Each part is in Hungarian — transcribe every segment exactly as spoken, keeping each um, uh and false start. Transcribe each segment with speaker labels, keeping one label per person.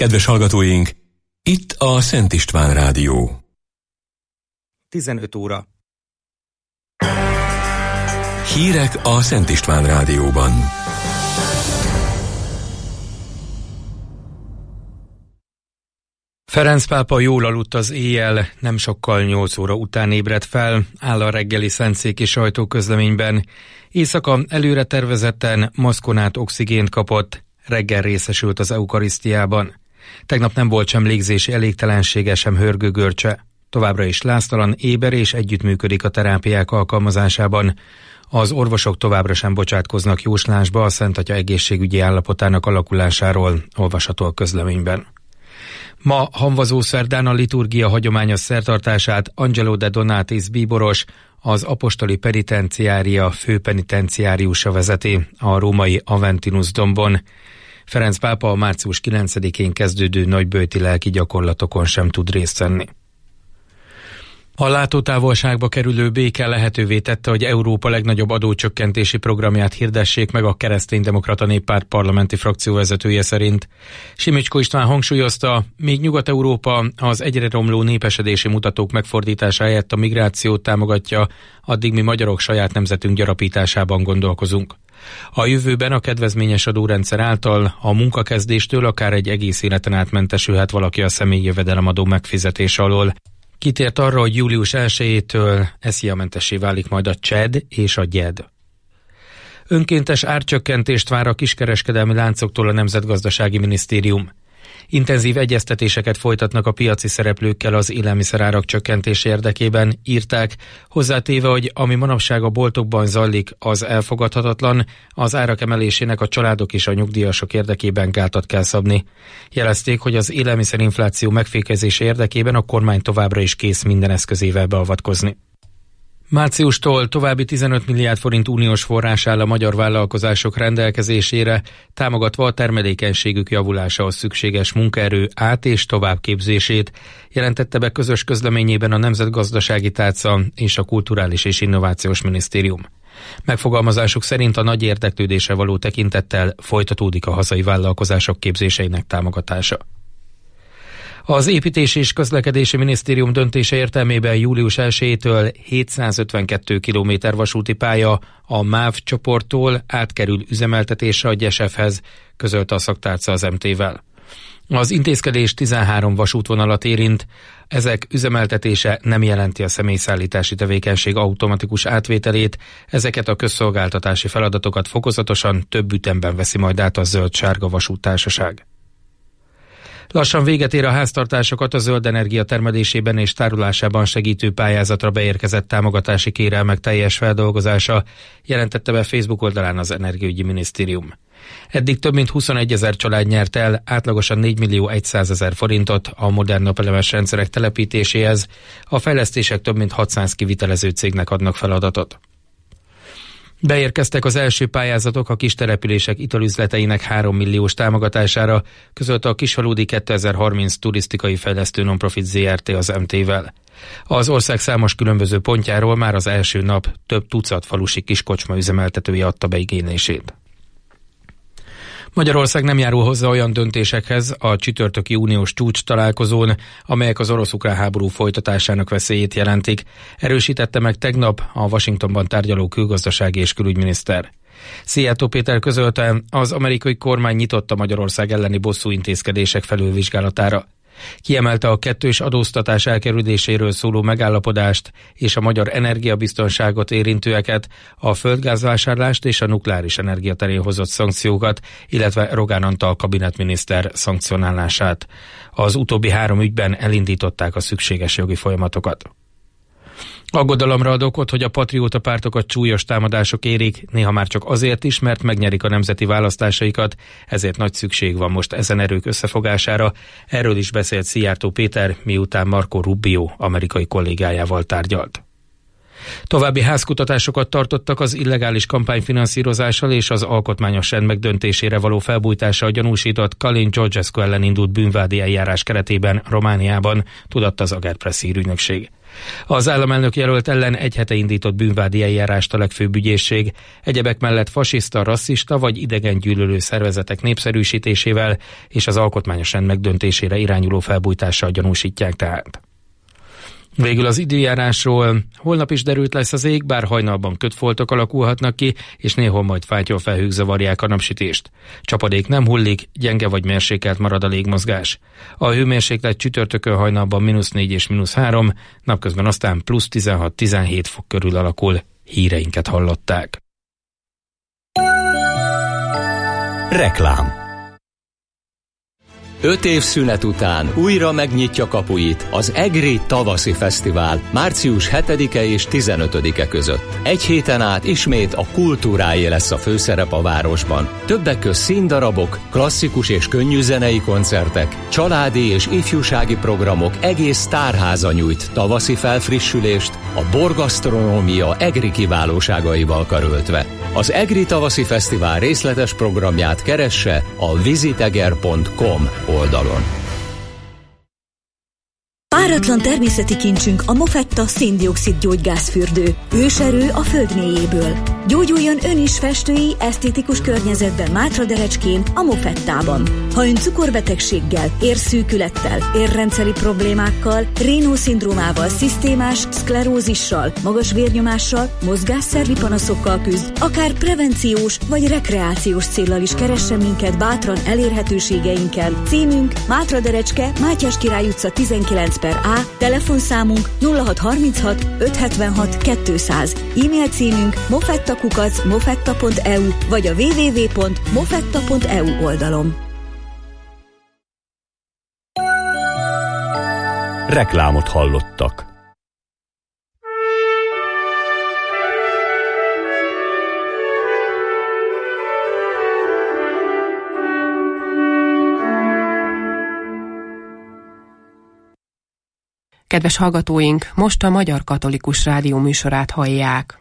Speaker 1: Kedves hallgatóink, itt a Szent István Rádió.
Speaker 2: tizenöt óra.
Speaker 1: Hírek a Szent István Rádióban.
Speaker 3: Ferenc pápa jól aludt az éjjel, nem sokkal nyolc óra után ébredt fel, áll a reggeli szentszéki sajtóközleményben. Éjszaka előre tervezetten maszkon át oxigént kapott, reggel részesült az eukarisztiában. Tegnap nem volt sem légzési elégtelensége, sem hörgőgörcse. Továbbra is láztalan, éber és együttműködik a terápiák alkalmazásában. Az orvosok továbbra sem bocsátkoznak jóslásba a Szent Atya egészségügyi állapotának alakulásáról, olvasható a közleményben. Ma hamvazó szerdán a liturgia hagyományos szertartását Angelo de Donatis bíboros, az apostoli penitenciária főpenitenciáriusa vezeti a római Aventinus dombon. Ferenc pápa a március kilencedikén kezdődő nagyböjti lelki gyakorlatokon sem tud részt venni. A látótávolságba kerülő béke lehetővé tette, hogy Európa legnagyobb adócsökkentési programját hirdessék meg a Kereszténydemokrata Néppárt parlamenti frakcióvezetője szerint. Simicskó István hangsúlyozta, míg Nyugat-Európa az egyre romló népesedési mutatók megfordítása helyett a migrációt támogatja, addig mi magyarok saját nemzetünk gyarapításában gondolkozunk. A jövőben a kedvezményes adórendszer által a munkakezdéstől akár egy egész életen át mentesülhet valaki a személyi jövedelemadó megfizetése alól. Kitért arra, hogy július elsejétől eszíjamentessé válik majd a CSED és a GYED. Önkéntes árcsökkentést vár a kiskereskedelmi láncoktól a Nemzetgazdasági Minisztérium. Intenzív egyeztetéseket folytatnak a piaci szereplőkkel az élelmiszerárak csökkentése érdekében, írták, hozzátéve, hogy ami manapság a boltokban zajlik, az elfogadhatatlan, az árak emelésének a családok és a nyugdíjasok érdekében gátat kell szabni. Jelezték, hogy az élelmiszerinfláció megfékezése érdekében a kormány továbbra is kész minden eszközével beavatkozni. Márciustól további tizenöt milliárd forint uniós forrás áll a magyar vállalkozások rendelkezésére, támogatva a termelékenységük javulásához szükséges munkaerő át- és továbbképzését, jelentette be közös közleményében a Nemzetgazdasági Tárca és a Kulturális és Innovációs Minisztérium. Megfogalmazásuk szerint a nagy érdeklődésre való tekintettel folytatódik a hazai vállalkozások képzéseinek támogatása. Az Építési és Közlekedési Minisztérium döntése értelmében július elsejétől hétszázötvenkettő kilométer vasúti pálya a MÁV csoporttól átkerül üzemeltetésre a Gyesefhez, közölte a szaktárca az em té-vel. Az intézkedés tizenhárom vasútvonalat érint, ezek üzemeltetése nem jelenti a személyszállítási tevékenység automatikus átvételét, ezeket a közszolgáltatási feladatokat fokozatosan több ütemben veszi majd át a Zöld-Sárga Vasúttársaság. Lassan véget ér a háztartásokat a zöld energia termelésében és tárolásában segítő pályázatra beérkezett támogatási kérelmek teljes feldolgozása, jelentette be Facebook oldalán az Energiaügyi Minisztérium. Eddig több mint huszonegyezer család nyert el átlagosan négymillió százezer forintot a modern napelemes rendszerek telepítéséhez, a fejlesztések több mint hatszáz kivitelező cégnek adnak feladatot. Beérkeztek az első pályázatok a kis települések italüzleteinek három milliós támogatására, közölte a Kisfaludy kétezer-harminc turisztikai fejlesztő nonprofit zé er té az em té-vel. Az ország számos különböző pontjáról már az első nap több tucat falusi kiskocsma üzemeltetője adta be igénylését. Magyarország nem járul hozzá olyan döntésekhez a csütörtöki uniós csúcs találkozón, amelyek az orosz-ukrán háború folytatásának veszélyét jelentik, erősítette meg tegnap a Washingtonban tárgyaló külgazdasági és külügyminiszter. Szijjártó Péter közölte, az amerikai kormány nyitott a Magyarország elleni bosszú intézkedések felülvizsgálatára. Kiemelte a kettős adóztatás elkerüléséről szóló megállapodást és a magyar energiabiztonságot érintőeket, a földgázvásárlást és a nukleáris energia terén hozott szankciókat, illetve Rogán Antal kabinetminiszter szankcionálását. Az utóbbi három ügyben elindították a szükséges jogi folyamatokat. Aggodalomra ad okot, hogy a patrióta pártokat súlyos támadások érik, néha már csak azért is, mert megnyerik a nemzeti választásaikat, ezért nagy szükség van most ezen erők összefogására. Erről is beszélt Szijjártó Péter, miután Marco Rubio amerikai kollégájával tárgyalt. További házkutatásokat tartottak az illegális kampányfinanszírozással és az alkotmányos rend megdöntésére való felbújtással gyanúsított Călin Georgescu ellen indult bűnvádi eljárás keretében Romániában, tudatta az Agerpress hírügynökség. Az államelnök jelölt ellen egy hete indított bűnvádi eljárást a legfőbb ügyészség. Egyebek mellett fasiszta, rasszista vagy idegen gyűlölő szervezetek népszerűsítésével és az alkotmányos rend megdöntésére irányuló felbujtással gyanúsítják tehát. Végül az időjárásról. Holnap is derült lesz az ég, bár hajnalban kötfoltok alakulhatnak ki, és néhol majd fátyolfelhők zavarják a napsütést. Csapadék nem hullik, gyenge vagy mérsékelt marad a légmozgás. A hőmérséklet csütörtökön hajnalban mínusz négy és mínusz három, napközben aztán plusz tizenhat-tizenhét fok körül alakul. Híreinket hallották.
Speaker 1: Reklám.
Speaker 4: Öt év szünet után újra megnyitja kapuit az EGRI Tavaszi Fesztivál március hetedike és tizenötödike között. Egy héten át ismét a kultúráé lesz a főszerep a városban. Többek közt színdarabok, klasszikus és könnyű zenei koncertek, családi és ifjúsági programok, egész tárháza nyújt tavaszi felfrissülést, a borgasztronómia EGRI kiválóságaival karöltve. Az EGRI Tavaszi Fesztivál részletes programját keresse a visiteger pont com oldalon.
Speaker 5: Páratlan természeti kincsünk a Mofetta szén-dioxid gyógygázfürdő. Őserő a föld mélyéből. Gyógyuljon ön is festői, esztétikus környezetben Mátraderecskén, a Mofettában. Ha ön cukorbetegséggel, érszűkülettel, érrendszeri problémákkal, Raynaud-szindrómával, szisztémás szklerózissal, magas vérnyomással, mozgásszervi panaszokkal küzd, akár prevenciós vagy rekreációs céllal is keressen minket bátran elérhetőségeinken. Címünk Mátraderecske, Mátyás Király utca tizenkilenc per A, telefonszámunk nulla hat harminchat ötszázhetvenhat kétszáz, e-mail címünk mofettakukac mofetta pont e u vagy a double-u double-u double-u pont mofetta pont e u oldalon.
Speaker 1: Reklámot hallottak.
Speaker 6: Kedves hallgatóink, most a Magyar Katolikus Rádió műsorát hallják.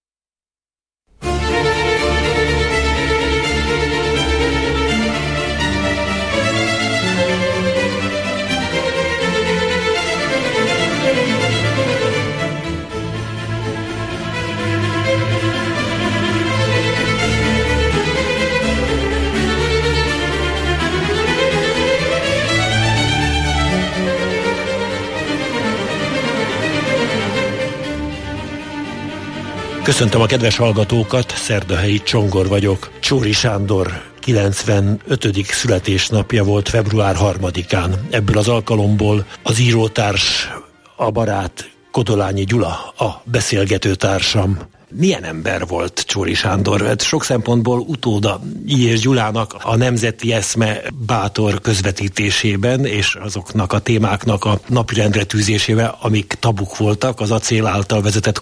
Speaker 7: Köszöntöm a kedves hallgatókat, Szerdahelyi Csongor vagyok. Csóri Sándor kilencvenötödik születésnapja volt február harmadikán. Ebből az alkalomból az írótárs, a barát Kodolányi Gyula, a beszélgetőtársam. Milyen ember volt Csóri Sándor? Hát sok szempontból utóda Illyés Gyulának a nemzeti eszme bátor közvetítésében és azoknak a témáknak a napirendre tűzésével, amik tabuk voltak az acél által vezetett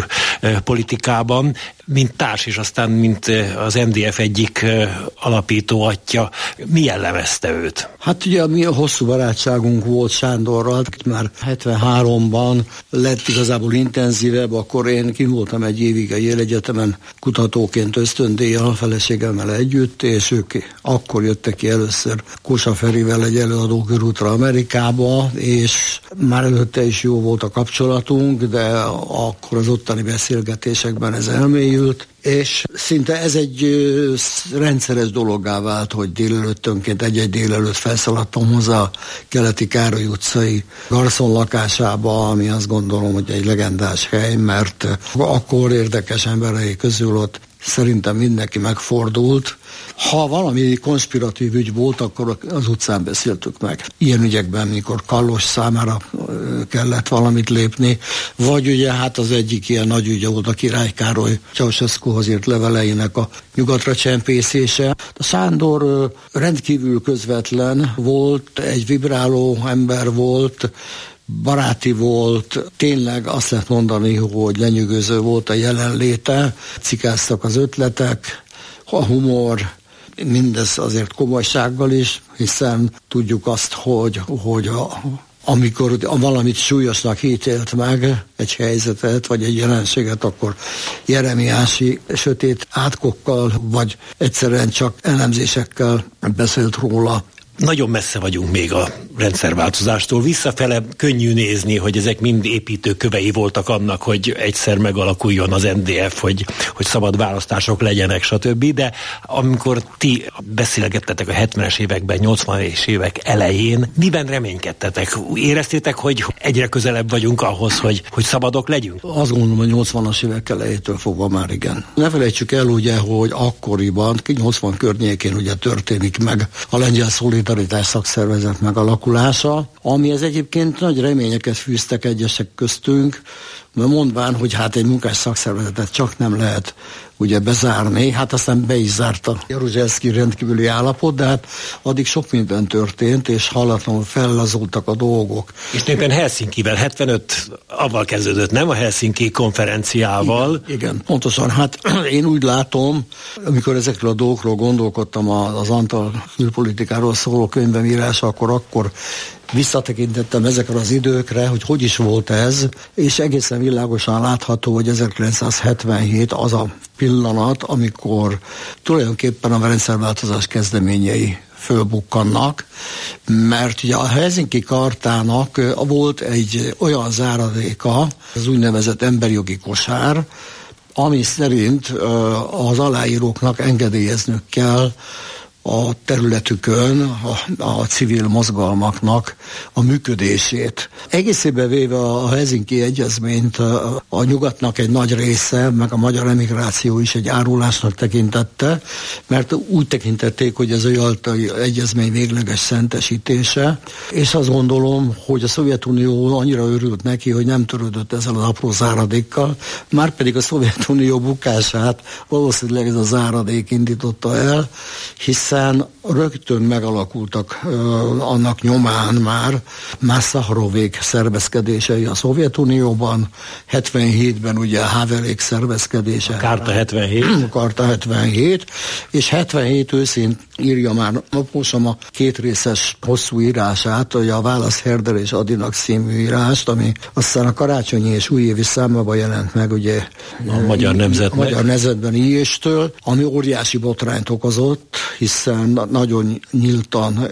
Speaker 7: kultúrpolitikában, mint társ és aztán mint az em dé ef egyik alapító atya. Mi jellemezte őt?
Speaker 8: Hát ugye mi a hosszú barátságunk volt Sándorral, már hetvenháromban lett igazából intenzívebb, akkor én kivultam egy évig a Yale Egyetemen kutatóként ösztöndíjjal a feleségemmel együtt, és ők akkor jöttek ki először Kósa Ferivel egy előadókörútra Amerikába, és már előtte is jó volt a kapcsolatunk, de akkor az ottani beszélgetésekben ez elmélyült, és szinte ez egy ö, rendszeres dologgá vált, hogy délelőttönként egy-egy délelőtt felszaladtam hozzá a Keleti Károly utcai garszon lakásába, ami azt gondolom, hogy egy legendás hely, mert akkor érdekes emberei közül ott szerintem mindenki megfordult. Ha valami konspiratív ügy volt, akkor az utcán beszéltük meg. Ilyen ügyekben, mikor Kallos számára kellett valamit lépni, vagy ugye hát az egyik ilyen nagy ügy volt a Király Károly Ceausescuhoz írt leveleinek a nyugatra csempészése. A Sándor rendkívül közvetlen volt, egy vibráló ember volt, baráti volt, tényleg azt lehet mondani, hogy lenyűgöző volt a jelenléte, cikáztak az ötletek, a humor, mindez azért komolysággal is, hiszen tudjuk azt, hogy, hogy a, amikor valamit súlyosnak ítélt meg, egy helyzetet, vagy egy jelenséget, akkor jeremiási sötét átkokkal, vagy egyszerűen csak elemzésekkel beszélt róla.
Speaker 7: Nagyon messze vagyunk még a rendszerváltozástól. Visszafele könnyű nézni, hogy ezek mind építőkövei voltak annak, hogy egyszer megalakuljon az en dé ef, hogy, hogy szabad választások legyenek, stb. De amikor ti beszélgettetek a hetvenes években, nyolcvanas évek elején, miben reménykedtetek? Éreztétek, hogy egyre közelebb vagyunk ahhoz, hogy, hogy szabadok legyünk?
Speaker 8: Azt gondolom, hogy nyolcvanas évek elejétől fogva már igen. Ne felejtsük el ugye, hogy akkoriban, nyolcvan környékén ugye történik meg a lengyel szolidaritás szakszervezet megalakulása, amihez egyébként nagy reményeket fűztek egyesek köztünk, mert mondván, hogy hát egy munkás szakszervezetet csak nem lehet ugye bezárni, hát aztán be is zárta Jaruzelszky rendkívüli állapot, de hát addig sok minden történt, és hallatlanul fellazultak a dolgok.
Speaker 7: És tulajdonképpen Helsinkivel, hetvenöt avval kezdődött, nem a Helsinki konferenciával?
Speaker 8: Igen, igen, pontosan. Hát én úgy látom, amikor ezekről a dolgokról gondolkodtam az Antal külpolitikáról szóló könyvem írása, akkor akkor visszatekintettem ezekre az időkre, hogy hogy is volt ez, és egészen világosan látható, hogy ezerkilencszázhetvenhét az a pillanat, amikor tulajdonképpen a rendszerváltozás kezdeményei fölbukkannak, mert ugye a Helsinki Chartának volt egy olyan záradéka, az úgynevezett emberjogi kosár, ami szerint az aláíróknak engedélyezniük kell a területükön a, a civil mozgalmaknak a működését. Egészében véve a Helsinki egyezményt a, a nyugatnak egy nagy része, meg a magyar emigráció is egy árulásnak tekintette, mert úgy tekintették, hogy ez a jaltai egyezmény végleges szentesítése, és azt gondolom, hogy a Szovjetunió annyira örült neki, hogy nem törődött ezzel az apró záradékkal, márpedig a Szovjetunió bukását valószínűleg ez a záradék indította el, hisz hiszen rögtön megalakultak uh, annak nyomán már más Szaharovék szervezkedései a Szovjetunióban, hetvenhétben ugye a Havelék szervezkedése.
Speaker 7: A Karta hetvenhét.
Speaker 8: A Karta hetvenhét, és hetvenhét őszén írja már naposan a kétrészes hosszú írását, ugye a Válasz Herder és Adinak című írást, ami aztán a karácsonyi és újévi számában jelent meg, ugye
Speaker 7: a Magyar Nemzetben.
Speaker 8: A Magyar Nemzetben íjéstől, ami óriási botrányt okozott, hiszen nagyon nyíltan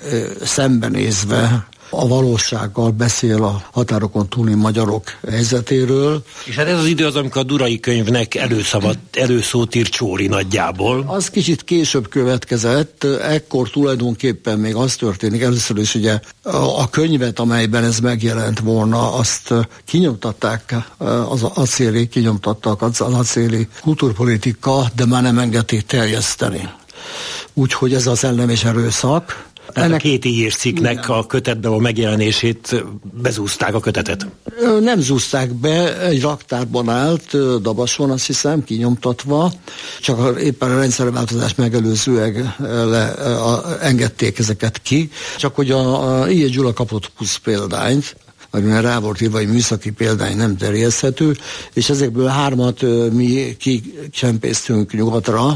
Speaker 8: szembenézve a valósággal beszél a határokon túli magyarok helyzetéről.
Speaker 7: És hát ez az idő az, amikor a Durai könyvnek előszavat, előszót írt Csóri nagyjából.
Speaker 8: Az kicsit később következett, ekkor tulajdonképpen még az történik, először is ugye a könyvet, amelyben ez megjelent volna, azt kinyomtatták, az acéli, kinyomtattak az acéli kultúrpolitika, de már nem engedték terjeszteni. Úgyhogy ez az ellem és erőszak.
Speaker 7: Tehát ennek a két íjés cikknek a kötetben a megjelenését bezúzták a kötetet?
Speaker 8: Nem zúzták be, egy raktárban állt, Dabason, azt hiszem, kinyomtatva, csak éppen a rendszerváltozás megelőzően le, a, engedték ezeket ki. Csak hogy a, a I E Gyula kapott plusz példányt, mert rá volt írva, hogy műszaki példány nem terjeszthető, és ezekből hármat mi kicsempésztünk nyugatra,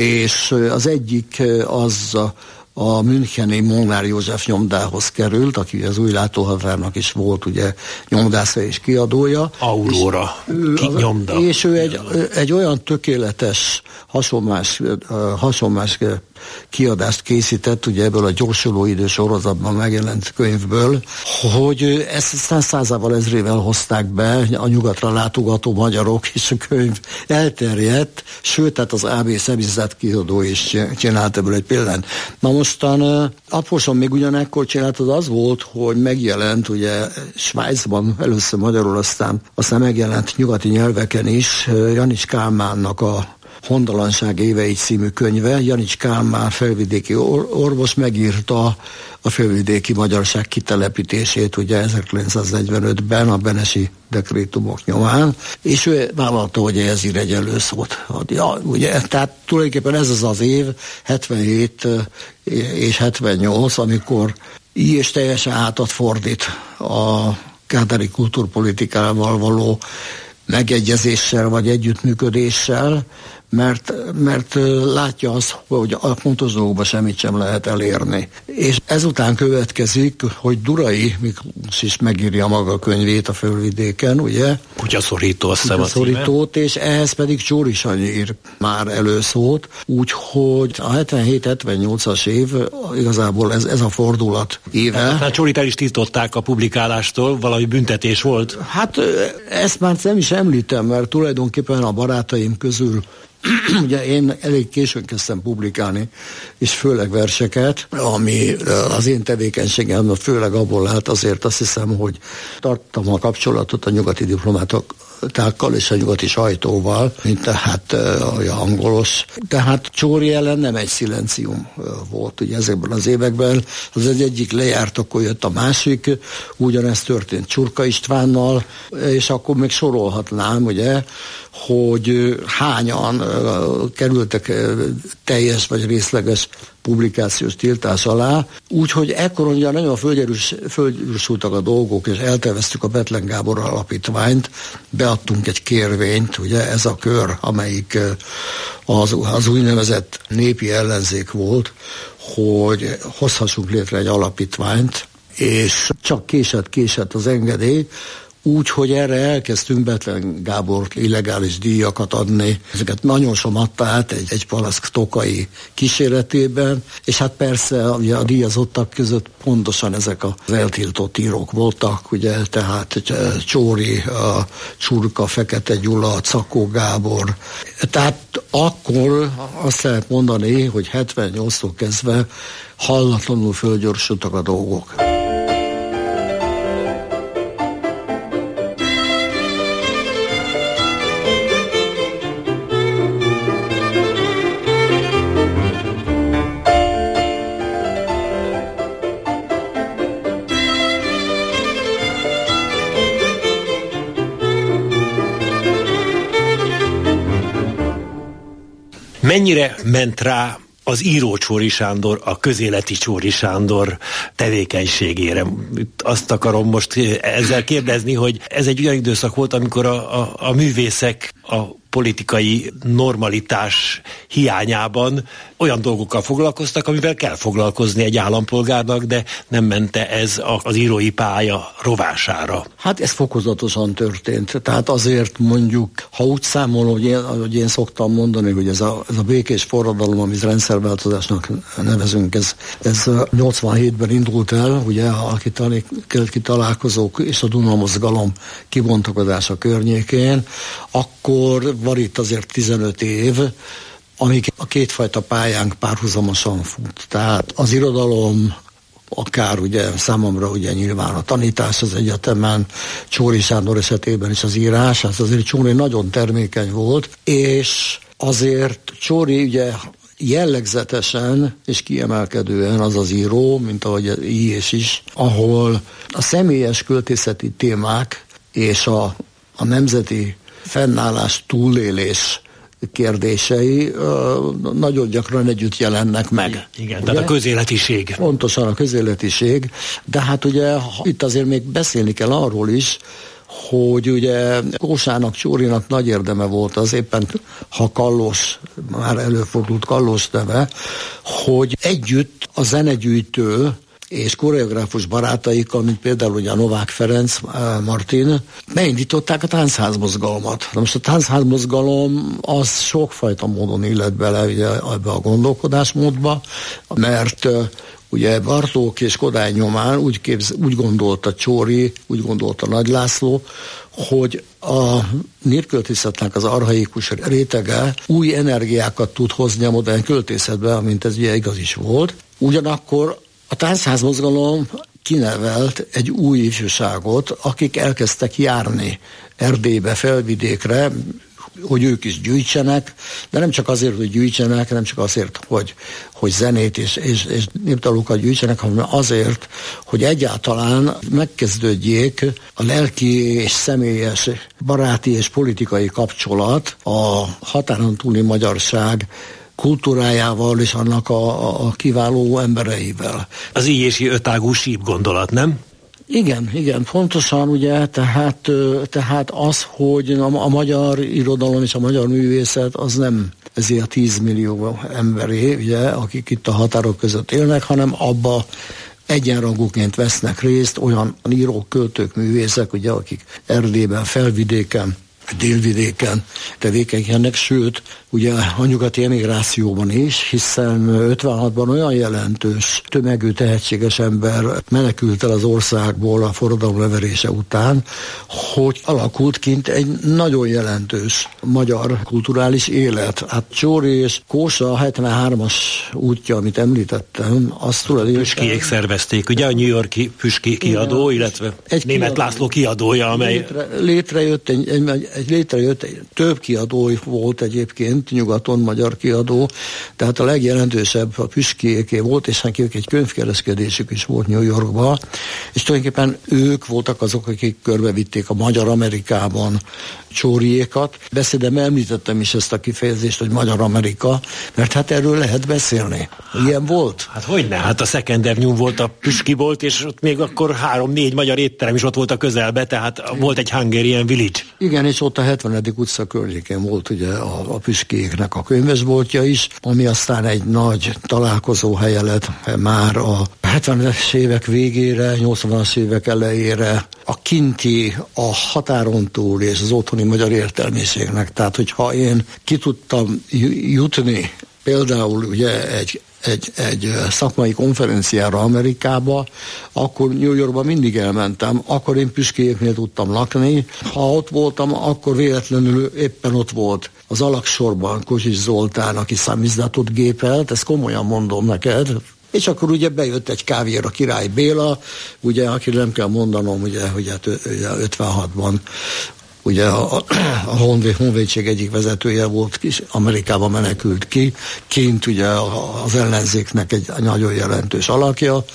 Speaker 8: és az egyik az a, a müncheni Molnár József nyomdához került, aki az Új Látóhatárnak is volt ugye nyomdásza és kiadója.
Speaker 7: Aurora
Speaker 8: és ő,
Speaker 7: nyomda.
Speaker 8: És ő egy, egy olyan tökéletes hasonlás, hasonlás kiadást készített, ugye ebből a gyorsuló idő sorozatban megjelent könyvből, hogy ezt száz százával ezrével hozták be a nyugatra látogató magyarok, és a könyv elterjedt, sőt, tehát az á bé személyzet kiadó is csinált ebből egy példányt. Na mostan apósom még ugyanekkor csinált, az az volt, hogy megjelent ugye Svájcban, először magyarul, aztán, aztán megjelent nyugati nyelveken is Janics Kálmánnak a Hontalanság évei című könyve. Janics Kálmán felvidéki or- orvos megírta a felvidéki magyarság kitelepítését ugye ezerkilencszáznegyvenötben a benesi dekrétumok nyomán, és ő vállalta, hogy ez ír egy előszót. Ja, ugye, tehát tulajdonképpen ez az az év, hetvenhét és hetvennyolc, amikor így és teljesen hátat fordít a kádári kultúrpolitikával való megegyezéssel vagy együttműködéssel, mert, mert látja azt, hogy a fontos dolgokban semmit sem lehet elérni. És ezután következik, hogy Durai Miklós is megírja maga könyvét a Fölvidéken, ugye?
Speaker 7: Kutyaszorító, azt hiszem a
Speaker 8: Kutyaszorítót, és ehhez pedig Csóri Sanyi ír már előszót, úgyhogy a hetvenhét hetvennyolcas év igazából ez, ez a fordulat éve.
Speaker 7: Hát Csórit el is tiltották a publikálástól, valami büntetés volt.
Speaker 8: Hát ezt már nem is említem, mert tulajdonképpen a barátaim közül ugye én elég későn kezdtem publikálni, és főleg verseket, ami az én tevékenységem főleg abból lehet, azért azt hiszem, hogy tarttam a kapcsolatot a nyugati diplomatákkal és a nyugati sajtóval, mint tehát a angolos. Tehát Csóri ellen nem egy szilencium volt ugye ezekben az években. Az egy egyik lejárt, akkor jött a másik, ugyanezt történt Csurka Istvánnal, és akkor még sorolhatnám, ugye, hogy hányan kerültek teljes vagy részleges publikációs tiltás alá, úgyhogy ekkor ugye nagyon fölgyorsultak a dolgok, és elterveztük a Bethlen Gábor Alapítványt, beadtunk egy kérvényt, ugye ez a kör, amelyik az, az úgynevezett népi ellenzék volt, hogy hozhassunk létre egy alapítványt, és csak késett-késett az engedély, úgy, hogy erre elkezdtünk Bethlen Gábor illegális díjakat adni. Ezeket nagyon sokan adta át egy, egy palaszk tokai kíséretében, és hát persze ugye a díjazottak között pontosan ezek az eltiltott írók voltak, ugye, tehát Csóri, a Csurka, Fekete Gyula, Czakó Gábor. Tehát akkor azt lehet mondani, hogy hetvennyolctól kezdve hallatlanul fölgyorsultak a dolgok.
Speaker 7: Mennyire ment rá az író Csóri Sándor a közéleti Csóri Sándor tevékenységére? Itt azt akarom most ezzel kérdezni, hogy ez egy olyan időszak volt, amikor a, a, a művészek a politikai normalitás hiányában olyan dolgokkal foglalkoztak, amivel kell foglalkozni egy állampolgárnak, de nem mente ez az írói pálya rovására.
Speaker 8: Hát ez fokozatosan történt. Tehát azért mondjuk, ha úgy számolom, hogy én, hogy én szoktam mondani, hogy ez a, ez a békés forradalom, amit rendszerváltozásnak nevezünk, ez, ez nyolcvanhétben indult el, ugye a keleti találkozók és a Duna mozgalom kibontakozása környékén, akkor van itt azért tizenöt év, amíg a kétfajta pályánk párhuzamosan fut. Tehát az irodalom, akár ugye számomra ugye nyilván a tanítás az egyetemen, Csóri Sándor esetében is az írás, hát azért Csóri nagyon termékeny volt, és azért Csóri ugye jellegzetesen és kiemelkedően az az író, mint ahogy Ilyes is, ahol a személyes költészeti témák és a, a nemzeti fennállás, túlélés kérdései uh, nagyon gyakran együtt jelennek meg.
Speaker 7: Igen,
Speaker 8: ugye?
Speaker 7: Tehát a közéletiség.
Speaker 8: Pontosan a közéletiség, de hát ugye itt azért még beszélni kell arról is, hogy ugye Kósának, Csórinak nagy érdeme volt az éppen, ha Kallós, már előfordult Kallós neve, hogy együtt a zenegyűjtő és koreográfus barátaikkal, mint például ugye a Novák Ferenc, Martin, beindították a táncházmozgalmat. Na most a táncházmozgalom az sokfajta módon illet bele ugye, ebbe a gondolkodásmódba, mert ugye Bartók és Kodály nyomán úgy, képz, úgy gondolta Csóri, úgy gondolta Nagy László, hogy a népköltészetnek az archaikus rétege új energiákat tud hozni a modern költészetbe, mint ez ugye igaz is volt. Ugyanakkor a táncházmozgalom kinevelt egy új ifjúságot, akik elkezdtek járni Erdélybe, Felvidékre, hogy ők is gyűjtsenek, de nem csak azért, hogy gyűjtsenek, nem csak azért, hogy, hogy zenét és, és, és népdalokat gyűjtsenek, hanem azért, hogy egyáltalán megkezdődjék a lelki és személyes, baráti és politikai kapcsolat a határon túli magyarság kultúrájával és annak a, a, a kiváló embereivel.
Speaker 7: Az Ilyési ötágú síp gondolat, nem?
Speaker 8: Igen, igen, pontosan ugye, tehát, tehát az, hogy a, a magyar irodalom és a magyar művészet az nem ezért a tíz millió emberé, ugye, akik itt a határok között élnek, hanem abba egyenrangúként vesznek részt olyan írók, költők, művészek, ugye, akik Erdélyben, Felvidéken, Délvidéken tevékenykednek, sőt, ugye a nyugati emigrációban is, hiszen ötvenhatban olyan jelentős, tömegű, tehetséges ember menekült el az országból a forradalom leverése után, hogy alakult kint egy nagyon jelentős magyar kulturális élet. Hát Csóri és Kósa hetvenhármas útja, amit említettem, azt tulajdonképpen...
Speaker 7: Püskiék szervezték, ugye a New York-i Püski kiadó, igen, illetve egy Németh kiadó, László kiadója, amely... Létre,
Speaker 8: létrejött egy, egy, egy létrejött egy, több kiadó volt egyébként, nyugaton magyar kiadó, tehát a legjelentősebb a Püskiéké volt, és neki egy könyvkereskedésük is volt New Yorkban, és tulajdonképpen ők voltak azok, akik körbevitték a Magyar Amerikában Csóriékat. Beszédem említettem is ezt a kifejezést, hogy Magyar Amerika, mert hát erről lehet beszélni. Ilyen volt?
Speaker 7: Hát hogyne, hát a Second Avenue volt, a Püski volt, és ott még akkor három-négy magyar étterem is ott volt a közelbe, tehát igen, volt egy Hungarian Village.
Speaker 8: Igen, és ott a hetvenedik utca környékén volt ugye a, a Püskiéknek a könyvesboltja is, ami aztán egy nagy találkozóhelye lett már a hetvenes évek végére, nyolcvanas évek elejére a kinti, a határon túl és az otthoni magyar értelmiségnek. Tehát, hogyha én ki tudtam jutni például ugye egy Egy, egy szakmai konferenciára Amerikába, akkor New Yorkba mindig elmentem, akkor én Püskiéknél tudtam lakni. Ha ott voltam, akkor véletlenül éppen ott volt az alaksorban Kocsis Zoltán, aki számizdatot gépelt, ezt komolyan mondom neked, és akkor ugye bejött egy kávéra Király Béla, ugye, aki nem kell mondanom, ugye, hogy hát ötvenhatban ugye a, a honvédség egyik vezetője volt, és Amerikába menekült ki, kint ugye az ellenzéknek egy nagyon jelentős alakja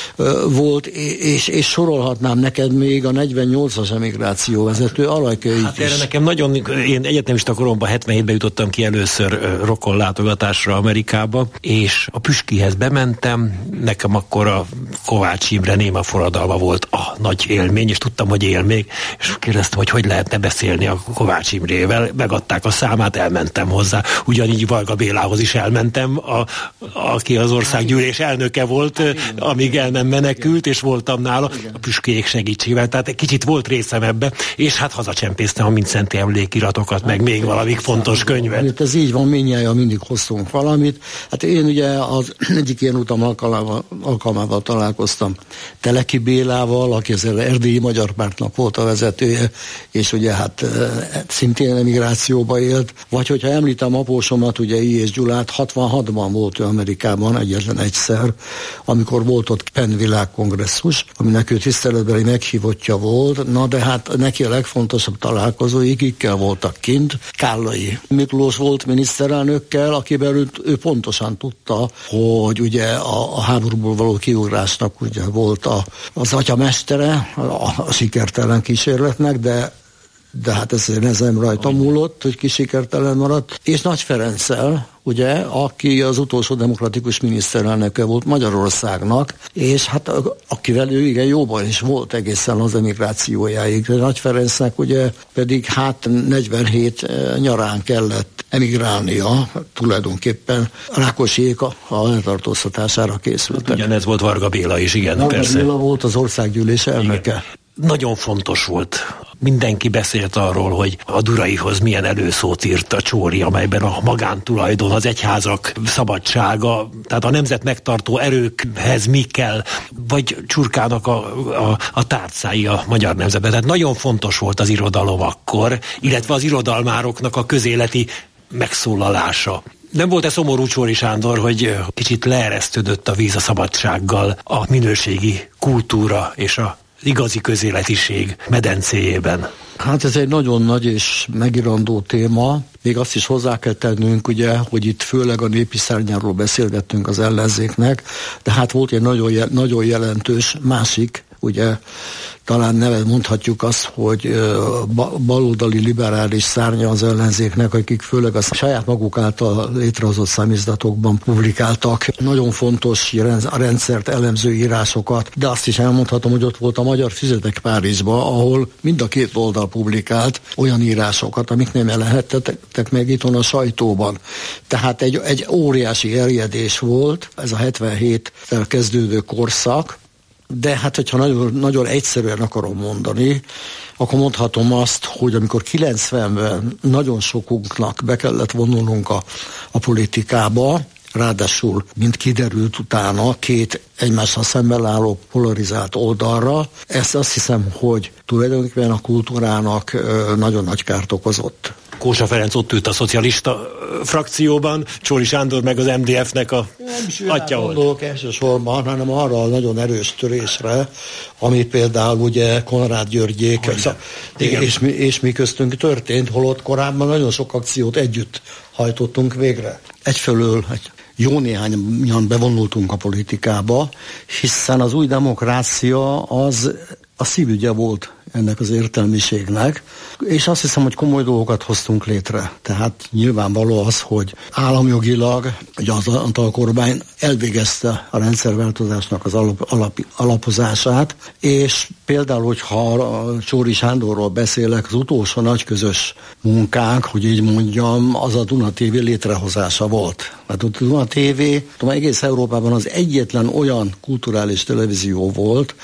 Speaker 8: volt, és, és sorolhatnám neked még a negyvennyolcas emigráció vezető Alajkölyt
Speaker 7: hát is. Erre nekem nagyon, én egyetemista koromban hetvenhétben jutottam ki először rokon látogatásra Amerikába, és a Püskihez bementem, nekem akkor a Kovács Imre Néma forradalma volt a nagy élmény, és tudtam, hogy él még, és kérdeztem, hogy hogy lehetne beszélni a Kovács Imrével, megadták a számát, elmentem hozzá. Ugyanígy Varga Bélához is elmentem, a, aki az országgyűlés elnöke volt, amíg el nem menekült, és voltam nála a Püskiék segítségével. Tehát egy kicsit volt részem ebbe, és hát hazacsempésztem a Mindszenty emlékiratokat, meg még valami fontos könyvet.
Speaker 8: Ez így van, mindnyájan mindig hoztunk valamit. Hát én ugye az egyik ilyen utam alkalmával, alkalmával találkoztam Teleki Bélával, aki az Erdélyi Magyar Pártnak volt a vezetője, és ugye hát szintén emigrációba élt, vagy hogyha említem apósomat, ugye I. és Gyulát, hatvanhatban volt ő Amerikában egyetlen egyszer, amikor volt ott Penn világkongresszus, aminek ő tiszteletbeli meghívottja volt, na de hát neki a legfontosabb találkozói, kikkel voltak kint. Kállai Miklós volt miniszterelnökkel, akiben ő, ő pontosan tudta, hogy ugye a, a háborúból való kiugrásnak ugye volt a, az atyamestere, a, a sikertelen kísérletnek, de de hát ez nem rajta múlott, hogy ki sikertelen maradt, és Nagy Ferenccel, ugye, aki az utolsó demokratikus miniszterelnöke volt Magyarországnak, és hát akivel ő igen jóban is volt egészen az emigrációjáig. Nagy Ferencnek ugye pedig hát negyvenhét nyarán kellett emigrálnia, tulajdonképpen Rákosiék a, a letartóztatására készültek.
Speaker 7: Ugyanez volt Varga Béla is, igen,
Speaker 8: Varga
Speaker 7: persze.
Speaker 8: Béla volt az országgyűlés elnöke. Igen.
Speaker 7: Nagyon fontos volt. Mindenki beszélt arról, hogy a Duraihoz milyen előszót írt a Csóri, amelyben a magántulajdon, az egyházak szabadsága, tehát a nemzet megtartó erőkhez mi kell, vagy Csurkának a, a, a tárcái a magyar nemzetben. Tehát nagyon fontos volt az irodalom akkor, illetve az irodalmároknak a közéleti megszólalása. Nem volt-e szomorú, Csóri Sándor, hogy kicsit leeresztődött a víz a szabadsággal a minőségi kultúra és a igazi közéletiség medencéjében?
Speaker 8: Hát ez egy nagyon nagy és megirandó téma. Még azt is hozzá kell tennünk, ugye, hogy itt főleg a népi szárnyáról beszélgettünk az ellenzéknek, de hát volt egy nagyon, nagyon jelentős másik ugye talán neve mondhatjuk azt, hogy baloldali liberális szárnya az ellenzéknek, akik főleg a saját maguk által létrehozott számizdatokban publikáltak nagyon fontos a rendszert elemző írásokat, de azt is elmondhatom, hogy ott volt a Magyar Füzetek Párizsba, ahol mind a két oldal publikált olyan írásokat, amik nem jelenhettek meg itthon a sajtóban. Tehát egy, egy óriási eljedés volt ez a hetvenhéttel kezdődő korszak, de hát, hogyha nagyon, nagyon egyszerűen akarom mondani, akkor mondhatom azt, hogy amikor kilencvenben nagyon sokunknak be kellett vonulnunk a, a politikába, ráadásul, mint kiderült utána, két egymással szemben álló polarizált oldalra, ezt azt hiszem, hogy tulajdonképpen a kultúrának nagyon nagy kárt okozott.
Speaker 7: Kósa Ferenc ott ült a szocialista frakcióban, Csory Sándor meg az em dé ef-nek a atya volt.
Speaker 8: Gondolok elsősorban, hanem arra a nagyon erős törésre, ami például ugye Konrád Györgyék és mi, és mi köztünk történt, holott korábban nagyon sok akciót együtt hajtottunk végre. Egyfelől egy jó néhányan bevonultunk a politikába, hiszen az új demokrácia az a szívügye volt ennek az értelmiségnek, és azt hiszem, hogy komoly dolgokat hoztunk létre. Tehát nyilvánvaló az, hogy államjogilag ugye az Antal kormány elvégezte a rendszerváltozásnak az alap, alap, alapozását, és például, hogyha a Csory Sándorról beszélek, az utolsó nagy közös munkánk, hogy így mondjam, az a Duna té vé létrehozása volt. Hát a Duna té vé tudom, egész Európában az egyetlen olyan kulturális televízió volt,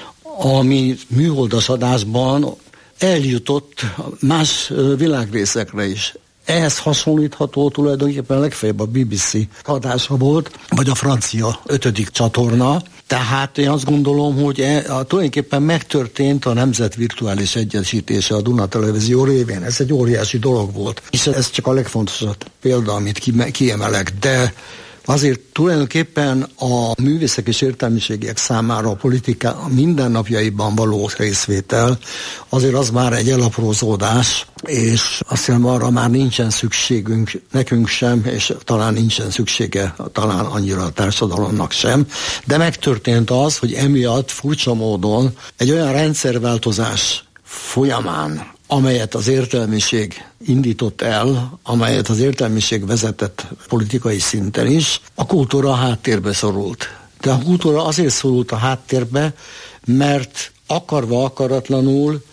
Speaker 8: ami műholdas adásban eljutott más világrészekre is. Ehhez hasonlítható tulajdonképpen legfeljebb a bé bé cé adása volt, vagy a francia ötödik csatorna. Tehát én azt gondolom, hogy e, a, tulajdonképpen megtörtént a nemzet virtuális egyesítése a Duna Televízió révén. Ez egy óriási dolog volt. És ez csak a legfontosabb példa, amit ki, kiemelek, de azért tulajdonképpen a művészek és értelmiségiek számára a politika mindennapjaiban való részvétel azért az már egy elaprózódás, és azt hiszem arra már nincsen szükségünk nekünk sem, és talán nincsen szüksége talán annyira a társadalomnak sem, de megtörtént az, hogy emiatt furcsa módon egy olyan rendszerváltozás folyamán, amelyet az értelmiség indított el, amelyet az értelmiség vezetett politikai szinten is, a kultúra háttérbe szorult. De a kultúra azért szorult a háttérbe, mert akarva akaratlanul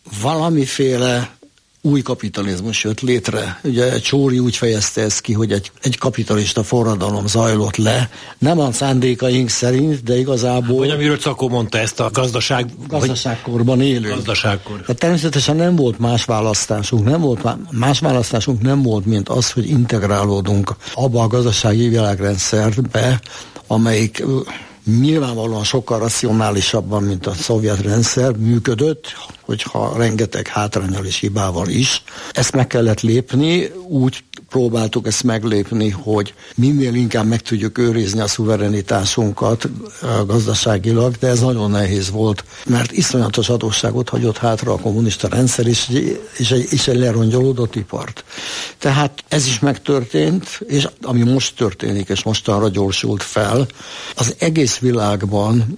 Speaker 8: valamiféle új kapitalizmus jött létre. Ugye Csory úgy fejezte ezt ki, hogy egy, egy kapitalista forradalom zajlott le. Nem a szándékaink szerint, de igazából...
Speaker 7: Vagy amiről Czakó mondta, ezt a gazdaság...
Speaker 8: Gazdaságkorban élő.
Speaker 7: Gazdaságkor.
Speaker 8: De természetesen nem volt más választásunk. Nem volt más választásunk nem volt, mint az, hogy integrálódunk abba a gazdasági világrendszerbe, amelyik nyilvánvalóan sokkal racionálisabban, mint a szovjet rendszer működött, hogyha rengeteg hátránnyal és hibával is. Ezt meg kellett lépni, úgy próbáltuk ezt meglépni, hogy minél inkább meg tudjuk őrizni a szuverenitásunkat gazdaságilag, de ez nagyon nehéz volt, mert iszonyatos adósságot hagyott hátra a kommunista rendszer is, és egy, és egy lerongyolódott ipart. Tehát ez is megtörtént, és ami most történik, és mostanra gyorsult fel, az egész világban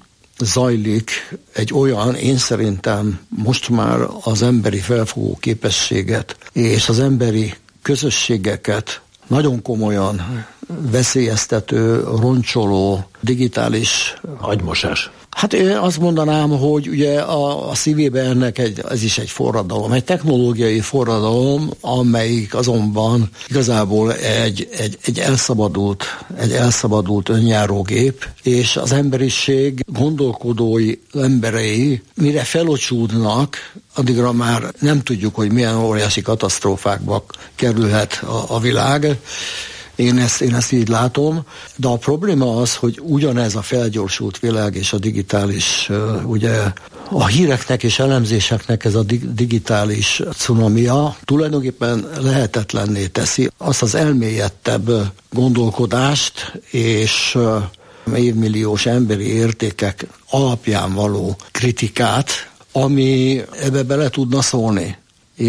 Speaker 8: zajlik egy olyan, én szerintem most már az emberi felfogó képességet és az emberi közösségeket nagyon komolyan veszélyeztető, roncsoló, digitális
Speaker 7: agymosás.
Speaker 8: Hát én azt mondanám, hogy ugye a, a szívében ennek egy, ez is egy forradalom, egy technológiai forradalom, amelyik azonban igazából egy, egy, egy elszabadult, egy elszabadult önjárógép, és az emberiség gondolkodói emberei, mire felocsúdnak, addigra már nem tudjuk, hogy milyen óriási katasztrófákba kerülhet a, a világ. Én ezt, én ezt így látom, de a probléma az, hogy ugyanez a felgyorsult világ és a digitális, ugye a híreknek és elemzéseknek ez a digitális cunamia tulajdonképpen lehetetlenné teszi azt az elmélyedtebb gondolkodást és évmilliós emberi értékek alapján való kritikát, ami ebbe bele tudna szólni.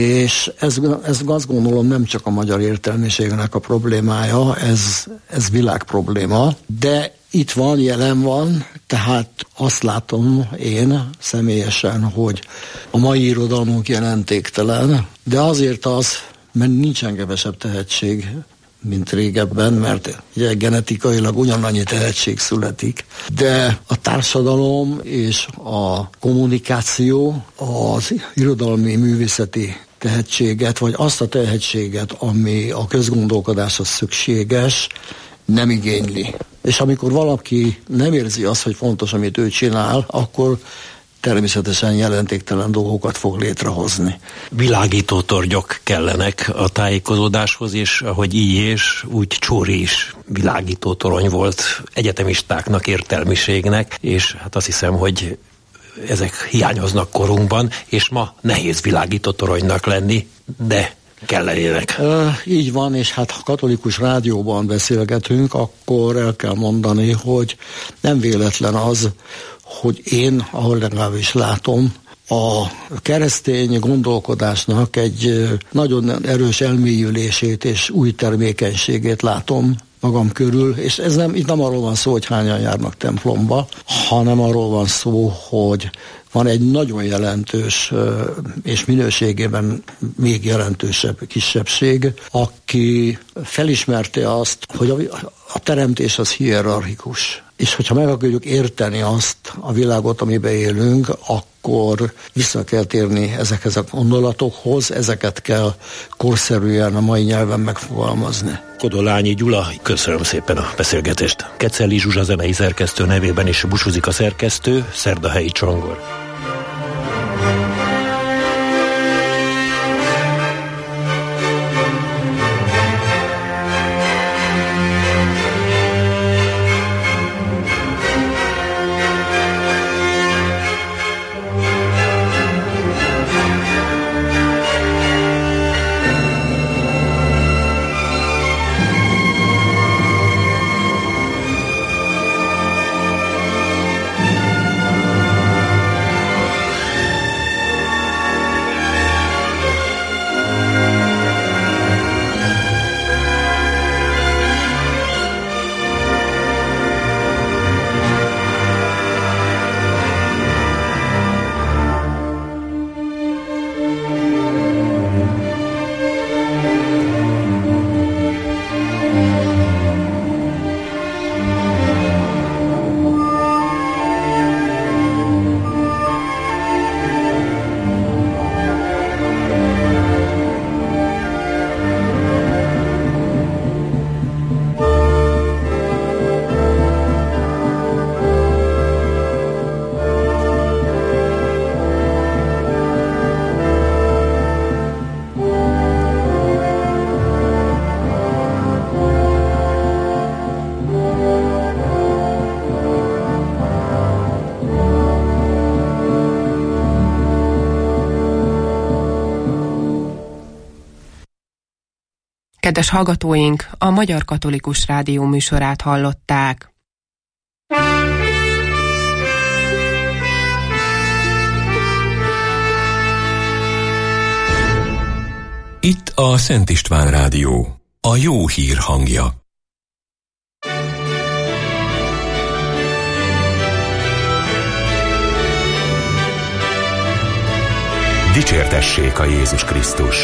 Speaker 8: És ez, ez azt gondolom nem csak a magyar értelmiségnek a problémája, ez, ez világ probléma, de itt van, jelen van, tehát azt látom én személyesen, hogy a mai irodalmunk jelentéktelen, de azért az, mert nincsen kevesebb tehetség, mint régebben, mert ugye genetikailag ugyanannyi tehetség születik, de a társadalom és a kommunikáció az irodalmi művészeti tehetséget, vagy azt a tehetséget, ami a közgondolkodáshoz szükséges, nem igényli. És amikor valaki nem érzi azt, hogy fontos, amit ő csinál, akkor természetesen jelentéktelen dolgokat fog létrehozni.
Speaker 7: Világító tornyok kellenek a tájékozódáshoz, és ahogy így és úgy Csóri is világító torony volt egyetemistáknak, értelmiségnek, és hát azt hiszem, hogy ezek hiányoznak korunkban, és ma nehéz világító toronynak lenni, de kellenének.
Speaker 8: E, így van, és hát ha katolikus rádióban beszélgetünk, akkor el kell mondani, hogy nem véletlen az, hogy én, ahol legalábbis látom, a keresztény gondolkodásnak egy nagyon erős elmélyülését és új termékenységét látom magam körül, és ez nem, itt nem arról van szó, hogy hányan járnak templomba, hanem arról van szó, hogy van egy nagyon jelentős és minőségében még jelentősebb kisebbség, aki felismerte azt, hogy a, a teremtés az hierarchikus. És hogyha meg akarjuk érteni azt a világot, amiben élünk, akkor vissza kell térni ezekhez a gondolatokhoz, ezeket kell korszerűen a mai nyelven megfogalmazni.
Speaker 7: Kodolányi Gyula, köszönöm szépen a beszélgetést. Keceli Zsuzsa zenei szerkesztő nevében is búcsúzik a szerkesztő, Szerdahelyi Csongor.
Speaker 6: Kedves hallgatóink, a Magyar Katolikus Rádió műsorát hallották.
Speaker 1: Itt a Szent István Rádió, a jó hír hangja. Dicsértessék a Jézus Krisztus!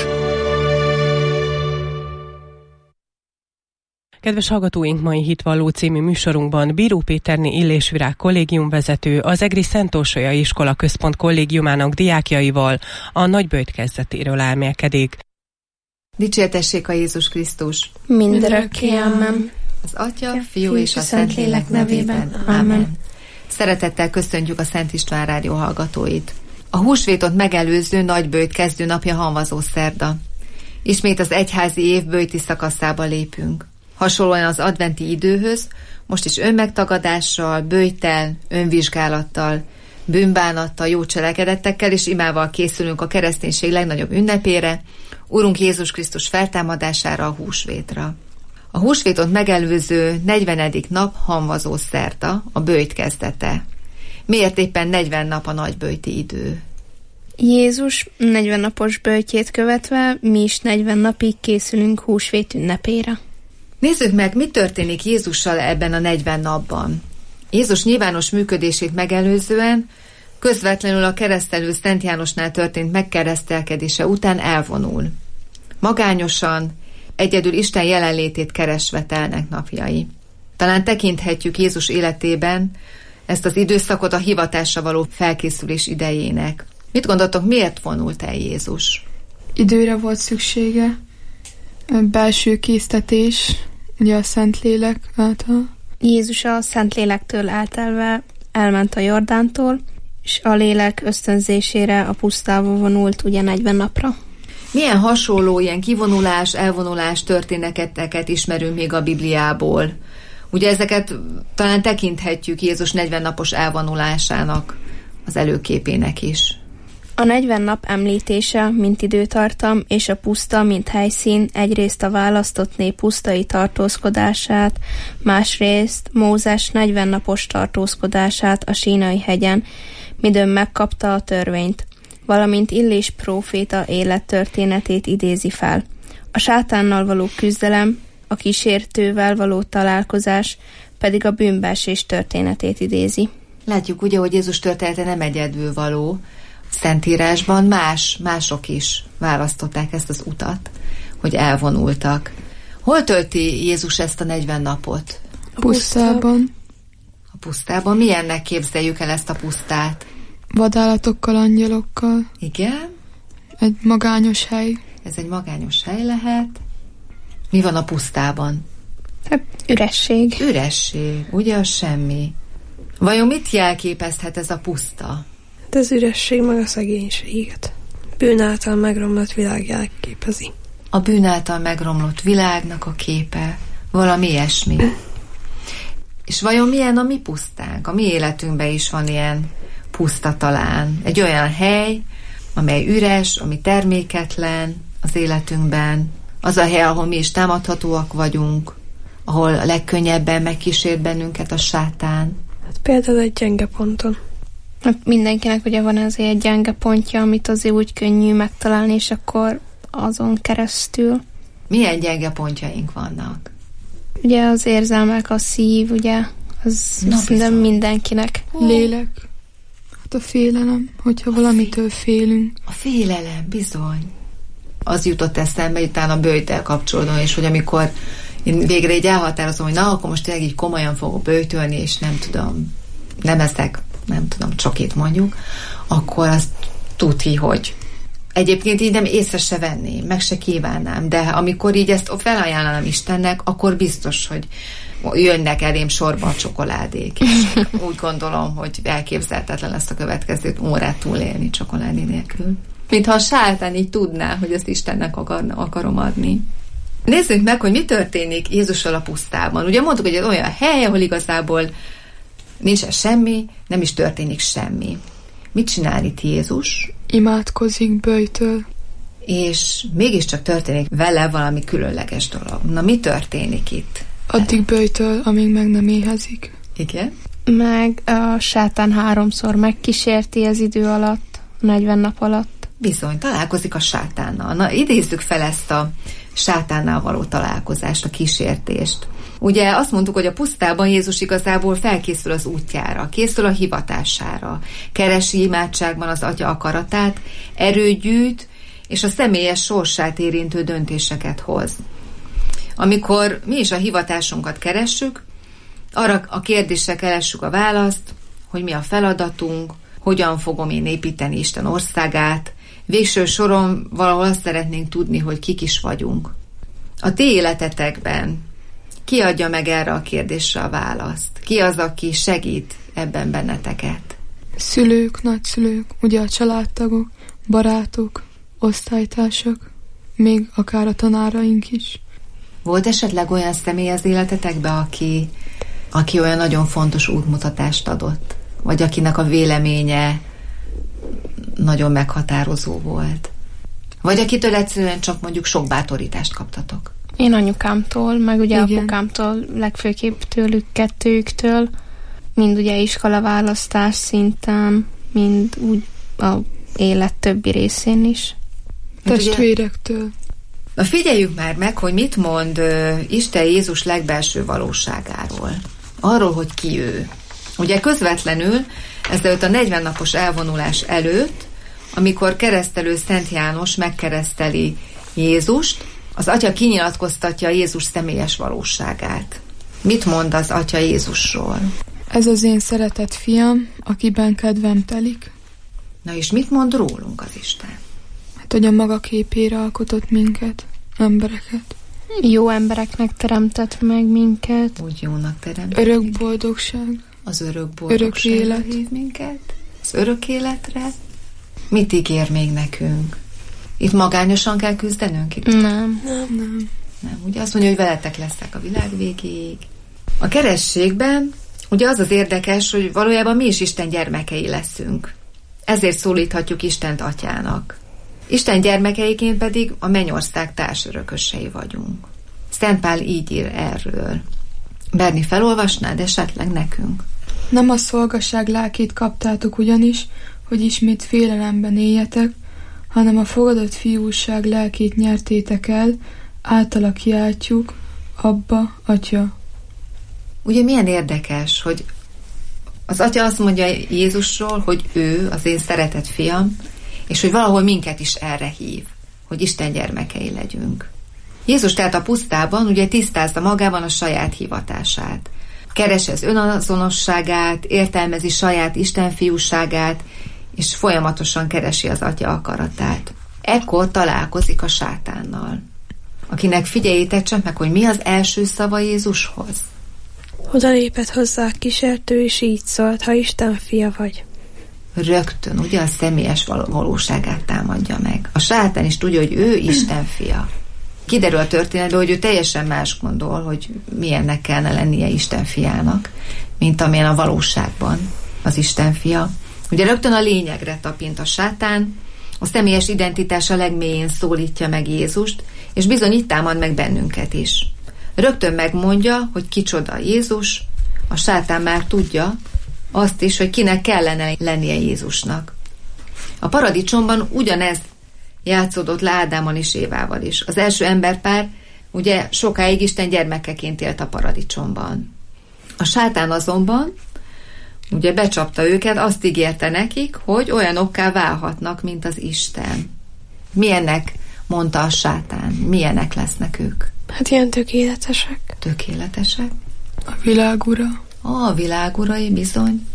Speaker 6: Kedves hallgatóink, mai Hitvalló című műsorunkban Bíró Péterné Illésvirág kollégiumvezető, az Egri Szent Orsolya Iskola Központ kollégiumának diákjaival a nagyböjt kezdetéről elmélkedik.
Speaker 9: Dicsértessék a Jézus Krisztus!
Speaker 10: Mindörökké, amen.
Speaker 9: Az Atya, Fiú és a Szentlélek nevében, amen. Szeretettel köszöntjük a Szent István Rádió hallgatóit. A húsvétot megelőző nagyböjt kezdő napja Hamvazó szerda. Ismét az egyházi év böjti szakaszába lépünk. Hasonlóan az adventi időhöz, most is önmegtagadással, böjttel, önvizsgálattal, bűnbánattal, jó cselekedettekkel és imával készülünk a kereszténység legnagyobb ünnepére, Urunk Jézus Krisztus feltámadására, a húsvétra. A húsvétot megelőző negyvenedik nap Hamvazó szerda, a böjt kezdete. Miért éppen negyven nap a nagyböjti idő?
Speaker 10: Jézus negyven napos böjtjét követve mi is negyven napig készülünk húsvét ünnepére.
Speaker 9: Nézzük meg, mi történik Jézussal ebben a negyven napban. Jézus nyilvános működését megelőzően közvetlenül a keresztelő Szent Jánosnál történt megkeresztelkedése után elvonul. Magányosan, egyedül Isten jelenlétét keresve telnek napjai. Talán tekinthetjük Jézus életében ezt az időszakot a hivatásra való felkészülés idejének. Mit gondoltok, miért vonult el Jézus?
Speaker 11: Időre volt szüksége, belső késztetés, ugye a Szentlélek által.
Speaker 10: Jézus a Szentlélektől eltelve elment a Jordántól, és a lélek ösztönzésére a pusztába vonult ugye negyven napra.
Speaker 9: Milyen hasonló ilyen kivonulás, elvonulás történeteket ismerünk még a Bibliából? Ugye ezeket talán tekinthetjük Jézus negyven napos elvonulásának az előképének is.
Speaker 10: A negyven nap említése, mint időtartam, és a puszta, mint helyszín egyrészt a választott nép pusztai tartózkodását, másrészt Mózes negyven napos tartózkodását a Sínai hegyen, midőn megkapta a törvényt, valamint Illés próféta élettörténetét idézi fel. A sátánnal való küzdelem, a kísértővel való találkozás pedig a bűnbeesés történetét idézi.
Speaker 9: Látjuk ugye, hogy Jézus története nem egyedülvaló. Szentírásban más, mások is választották ezt az utat, hogy elvonultak. Hol tölti Jézus ezt a negyven napot?
Speaker 11: A pusztában.
Speaker 9: A pusztában? Milyennek képzeljük el ezt a pusztát?
Speaker 11: Vadállatokkal, angyalokkal.
Speaker 9: Igen?
Speaker 11: Egy magányos hely.
Speaker 9: Ez egy magányos hely lehet. Mi van a pusztában?
Speaker 10: Hát, üresség.
Speaker 9: Üresség, ugye a semmi. Vajon mit jelképezhet ez a puszta?
Speaker 12: Hát az üresség meg a szegénységet. Bűn által megromlott világ jelképezi.
Speaker 9: A bűn által megromlott világnak a képe. Valami ilyesmi. És vajon milyen a mi pusztánk? A mi életünkben is van ilyen puszta talán. Egy olyan hely, amely üres, ami terméketlen az életünkben. Az a hely, ahol mi is támadhatóak vagyunk, ahol a legkönnyebben megkísért bennünket a sátán.
Speaker 12: Hát például egy gyenge ponton.
Speaker 10: Hát mindenkinek ugye van azért egy gyenge pontja, amit azért úgy könnyű megtalálni, és akkor azon keresztül.
Speaker 9: Milyen gyenge pontjaink vannak?
Speaker 10: Ugye az érzelmek, a szív, ugye, az szerintem mindenkinek.
Speaker 11: Lélek. Hát a félelem, hogyha a valamitől fél. félünk.
Speaker 9: A félelem, bizony. Az jutott eszembe, utána a böjttel kapcsolódom, és hogy amikor én végre így elhatározom, hogy na, akkor most tényleg így komolyan fogok böjtölni, és nem tudom, nem eszek, nem tudom, csokit mondjuk, akkor azt tuti, hogy egyébként így nem észre se venném, meg se kívánnám, de amikor így ezt felajánlanám Istennek, akkor biztos, hogy jönnek elém sorba a csokoládék, és úgy gondolom, hogy elképzelhetetlen lesz a következő órát túlélni csokoládé nélkül. Mintha a sátán így tudná, hogy ezt Istennek akar, akarom adni. Nézzük meg, hogy mi történik Jézussal a pusztában. Ugye mondtuk, hogy egy olyan hely, ahol igazából nincs semmi, nem is történik semmi. Mit csinál itt Jézus?
Speaker 11: Imádkozik, böjtöl.
Speaker 9: És mégiscsak történik vele valami különleges dolog. Na, mi történik itt?
Speaker 11: Addig böjtöl, amíg meg nem éhezik.
Speaker 9: Igen?
Speaker 10: Meg a sátán háromszor megkísérti az idő alatt, negyven nap alatt.
Speaker 9: Bizony, találkozik a sátánnal. Na, idézzük fel ezt a sátánnal való találkozást, a kísértést. Ugye azt mondtuk, hogy a pusztában Jézus igazából felkészül az útjára, készül a hivatására, keresi imádságban az Atya akaratát, erőt gyűjt, és a személyes sorsát érintő döntéseket hoz. Amikor mi is a hivatásunkat keressük, arra a kérdésre keressük a választ, hogy mi a feladatunk, hogyan fogom én építeni Isten országát. Végső soron valahol azt szeretnénk tudni, hogy kik is vagyunk. A ti életetekben ki adja meg erre a kérdésre a választ? Ki az, aki segít ebben benneteket?
Speaker 11: Szülők, nagyszülők, ugye a családtagok, barátok, osztálytársak, még akár a tanáraink is.
Speaker 9: Volt esetleg olyan személy az életetekben, aki, aki olyan nagyon fontos útmutatást adott? Vagy akinek a véleménye nagyon meghatározó volt? Vagy akitől egyszerűen csak mondjuk sok bátorítást kaptatok?
Speaker 10: Én anyukámtól, meg ugye
Speaker 11: Igen.
Speaker 10: apukámtól, legfőképp tőlük, kettőjüktől, mind ugye iskolaválasztás szinten, mind úgy a élet többi részén is.
Speaker 11: Testvérektől.
Speaker 9: Na figyeljük már meg, hogy mit mond uh, Isten Jézus legbelső valóságáról. Arról, hogy ki ő. Ugye közvetlenül ezelőtt a negyven napos elvonulás előtt, amikor keresztelő Szent János megkereszteli Jézust, az Atya kinyilatkoztatja Jézus személyes valóságát. Mit mond az Atya Jézusról?
Speaker 11: Ez az én szeretett fiam, akiben kedvem telik.
Speaker 9: Na és mit mond rólunk az Isten?
Speaker 11: Hát, hogy a maga képére alkotott minket, embereket.
Speaker 10: Jó embereknek teremtett meg minket.
Speaker 9: Úgy jónak teremtett.
Speaker 11: Örök boldogság.
Speaker 9: Az örök boldogság. Örök élet. Hív minket. Az örök életre. Mit ígér még nekünk? Itt magányosan kell küzdenünk? Itt?
Speaker 10: Nem.
Speaker 11: Nem, nem.
Speaker 9: Nem, ugye azt mondja, hogy veletek leszek a világ végéig. A kerességben ugye az az érdekes, hogy valójában mi is Isten gyermekei leszünk. Ezért szólíthatjuk Istent atyának. Isten gyermekeiként pedig a mennyország társörökösei vagyunk. Szent Pál így ír erről. Berni, felolvasnád esetleg nekünk?
Speaker 11: Nem a szolgaság lelkét kaptátok ugyanis, hogy ismét félelemben éljetek, hanem a fogadott fiúság lelkét nyertétek el, általa kiáltjuk, Abba, Atya.
Speaker 9: Ugye milyen érdekes, hogy az Atya azt mondja Jézusról, hogy ő az én szeretett fiam, és hogy valahol minket is erre hív, hogy Isten gyermekei legyünk. Jézus tehát a pusztában ugye tisztázta magában a saját hivatását. Keresi az önazonosságát, értelmezi saját Isten fiúságát, és folyamatosan keresi az Atya akaratát. Ekkor találkozik a sátánnal, akinek figyeljétek csak meg, hogy mi az első szava Jézushoz.
Speaker 12: Oda lépett hozzá a kísértő, és így szólt, ha Isten fia vagy.
Speaker 9: Rögtön, ugye a személyes valóságát támadja meg. A sátán is tudja, hogy ő Isten fia. Kiderül a történetből, hogy ő teljesen más gondol, hogy milyennek kellene lennie Isten fiának, mint amilyen a valóságban az Isten fia. Ugye rögtön a lényegre tapint a sátán, a személyes identitása legmélyén szólítja meg Jézust, és bizony itt támad meg bennünket is. Rögtön megmondja, hogy kicsoda Jézus, a sátán már tudja azt is, hogy kinek kellene lennie Jézusnak. A paradicsomban ugyanez játszódott le Ádámmal és Évával is. Az első emberpár ugye sokáig Isten gyermekeként élt a paradicsomban. A sátán azonban ugye becsapta őket, azt ígérte nekik, hogy olyanokká válhatnak, mint az Isten. Milyennek mondta a sátán? Milyenek lesznek ők?
Speaker 12: Hát ilyen tökéletesek.
Speaker 9: Tökéletesek?
Speaker 11: A világ ura.
Speaker 9: Ó, a világ urai, bizony.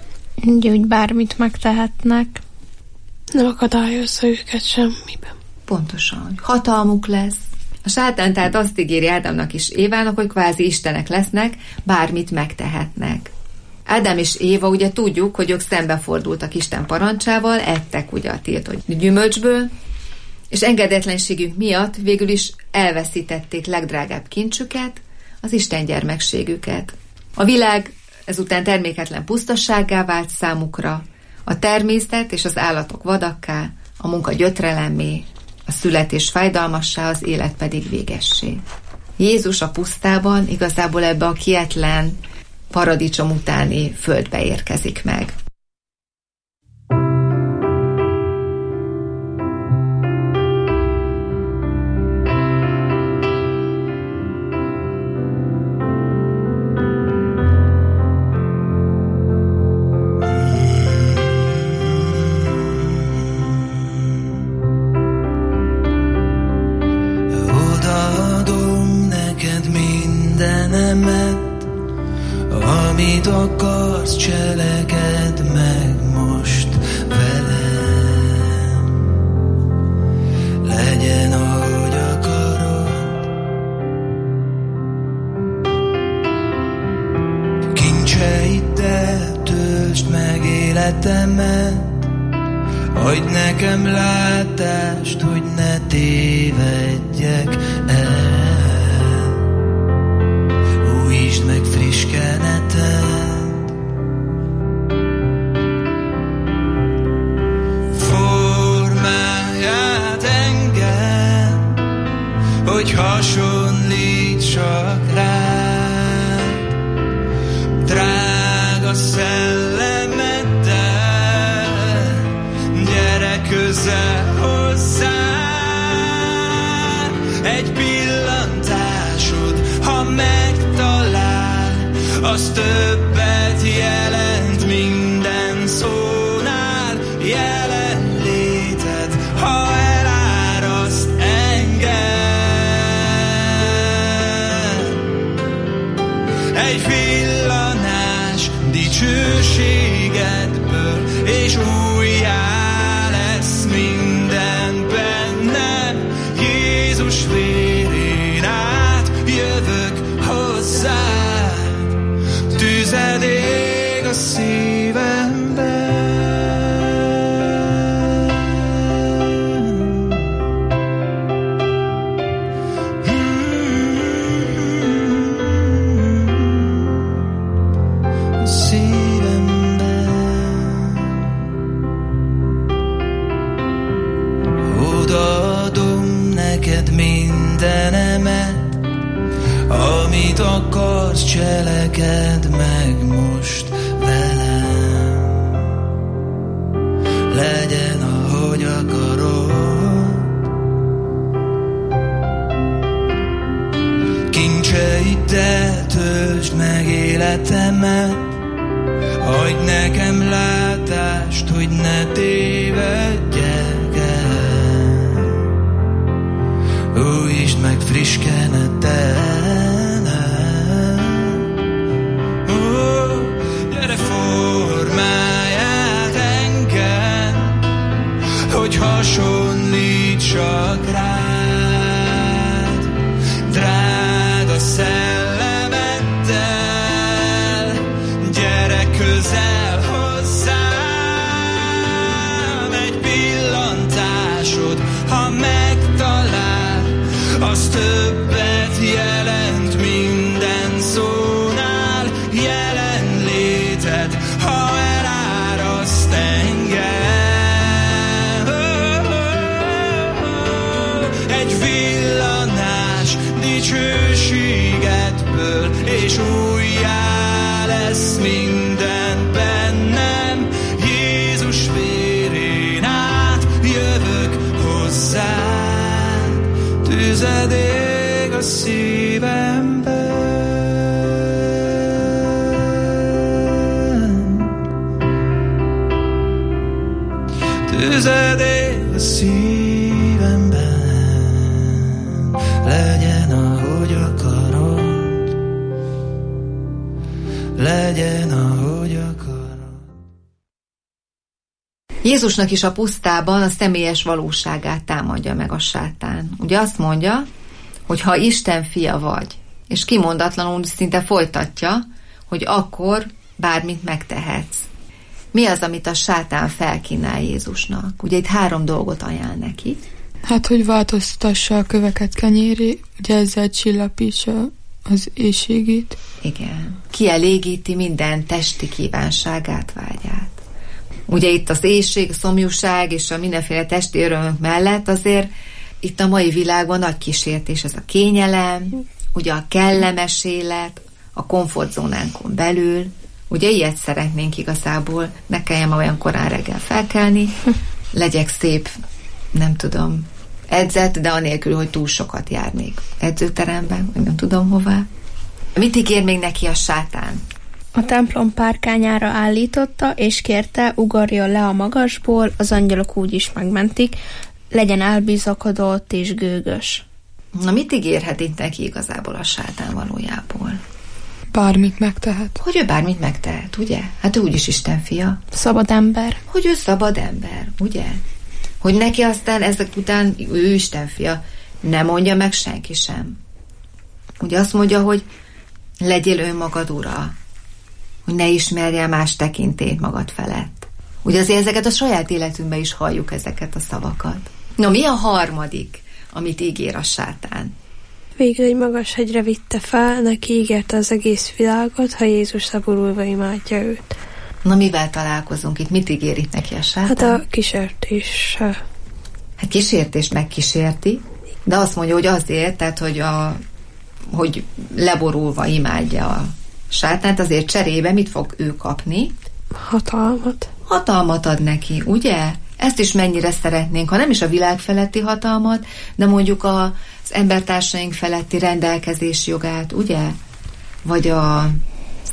Speaker 10: Úgy bármit megtehetnek.
Speaker 12: Nem akadályozza őket semmiben.
Speaker 9: Pontosan. Hatalmuk lesz. A sátán tehát azt ígéri Ádámnak és Évának, hogy kvázi istenek lesznek, bármit megtehetnek. Ádám és Éva ugye tudjuk, hogy ők szembefordultak Isten parancsával, ettek ugye a tiltott gyümölcsből, és engedetlenségük miatt végül is elveszítették legdrágább kincsüket, az Isten gyermekségüket. A világ ezután terméketlen pusztassággá vált számukra, a természet és az állatok vadakká, a munka gyötrelemmé, a születés fájdalmassá, az élet pedig végessé. Jézus a pusztában igazából ebbe a kietlen, paradicsom utáni földbe érkezik meg.
Speaker 13: Amit akarsz, cselekedd meg most velem. Legyen, ahogy akarod. Kincseiddel töltsd meg életemet. Adj nekem látást, hogy ne tévedjek el. Újítsd meg friss kenetet. Formáld át engem, hogy hasonlítsak rád. Drága szellemeddel, gyere közel hozzám. az többet jelent minden szónál, jelenléted, ha eláraszt engem. Egy villanás dicsőségedből, és újjá lesz minden bennem. Jézus vérén át jövök hozzád, tüzed ég a szívemben. Mindenemet, amit akarsz, cselekedd meg most velem. Legyen, ahogy akarod. Kincseiddel töltsd meg életemet, adj nekem látást, hogy ne tévedjek el. Újítsd meg friss keneted. Oh, gyere, formáld át engem, hogy hasonlítsak rád. Drága szellemeddel, gyere közel hozzám. Egy pillantásod, ha megtalál, az többet jelent minden szónál, jelenléted, ha eláraszt engem. Egy villanás dicsőségedből, és újjá lesz minden bennem. Jézus vérén át jövök hozzád, tüzed ég a szívemben. Tüzed ég a szívemben. Legyen, ahogy akarod. Legyen, ahogy akarod.
Speaker 9: Jézusnak is a pusztában a személyes valóságát támadja meg a sátán. Ugye azt mondja, hogy ha Isten fia vagy, és kimondatlanul szinte folytatja, hogy akkor bármit megtehetsz. Mi az, amit a sátán felkínál Jézusnak? Ugye itt három dolgot ajánl neki.
Speaker 11: Hát, hogy változtassa a köveket kenyéré, ugye ezzel csillapítsa az éhségét.
Speaker 9: Igen. Kielégíti minden testi kívánságát, vágyát. Ugye itt az éhség, a szomjúság és a mindenféle testi örömök mellett azért itt a mai világban nagy kísértés, ez a kényelem, ugye a kellemes élet, a komfortzónánkon belül. Ugye ilyet szeretnénk igazából, ne kelljen olyan korán reggel felkelni, legyek szép, nem tudom, edzett, de anélkül, hogy túl sokat járnék edzőteremben, vagy nem tudom hová. Mit ígér még neki a sátán?
Speaker 10: A templom párkányára állította, és kérte, ugorjon le a magasból, az angyalok úgy is megmentik, legyen elbizakodott és gőgös.
Speaker 9: Na, mit ígérhet itt neki igazából a sátán valójából?
Speaker 11: Bármit megtehet.
Speaker 9: Hogy ő bármit megtehet, ugye? Hát ő úgyis Isten fia.
Speaker 10: Szabad ember.
Speaker 9: Hogy ő szabad ember, ugye? Hogy neki aztán ezek után ő Isten fia. Ne mondja meg senki sem. Ugye azt mondja, hogy legyél önmagad ura. Hogy ne ismerje más tekintélyt magad felett. Ugye azért ezeket a saját életünkben is halljuk, ezeket a szavakat. No, mi a harmadik, amit ígér a sátán?
Speaker 12: Végül egy magas hegyre vitte fel, neki ígérte az egész világot, ha Jézus szaborulva imádja őt.
Speaker 9: Na, mivel találkozunk itt? Mit ígér itt neki a sátán?
Speaker 12: Hát a kísértéssel.
Speaker 9: Hát kísértést megkísérti, de azt mondja, hogy azért, tehát, hogy, a, hogy leborulva imádja a sátánt, azért cserébe mit fog ő kapni?
Speaker 12: Hatalmat.
Speaker 9: Hatalmat ad neki, ugye? Ezt is mennyire szeretnénk, ha nem is a világ feletti hatalmat, de mondjuk a, az embertársaink feletti rendelkezés jogát, ugye? Vagy a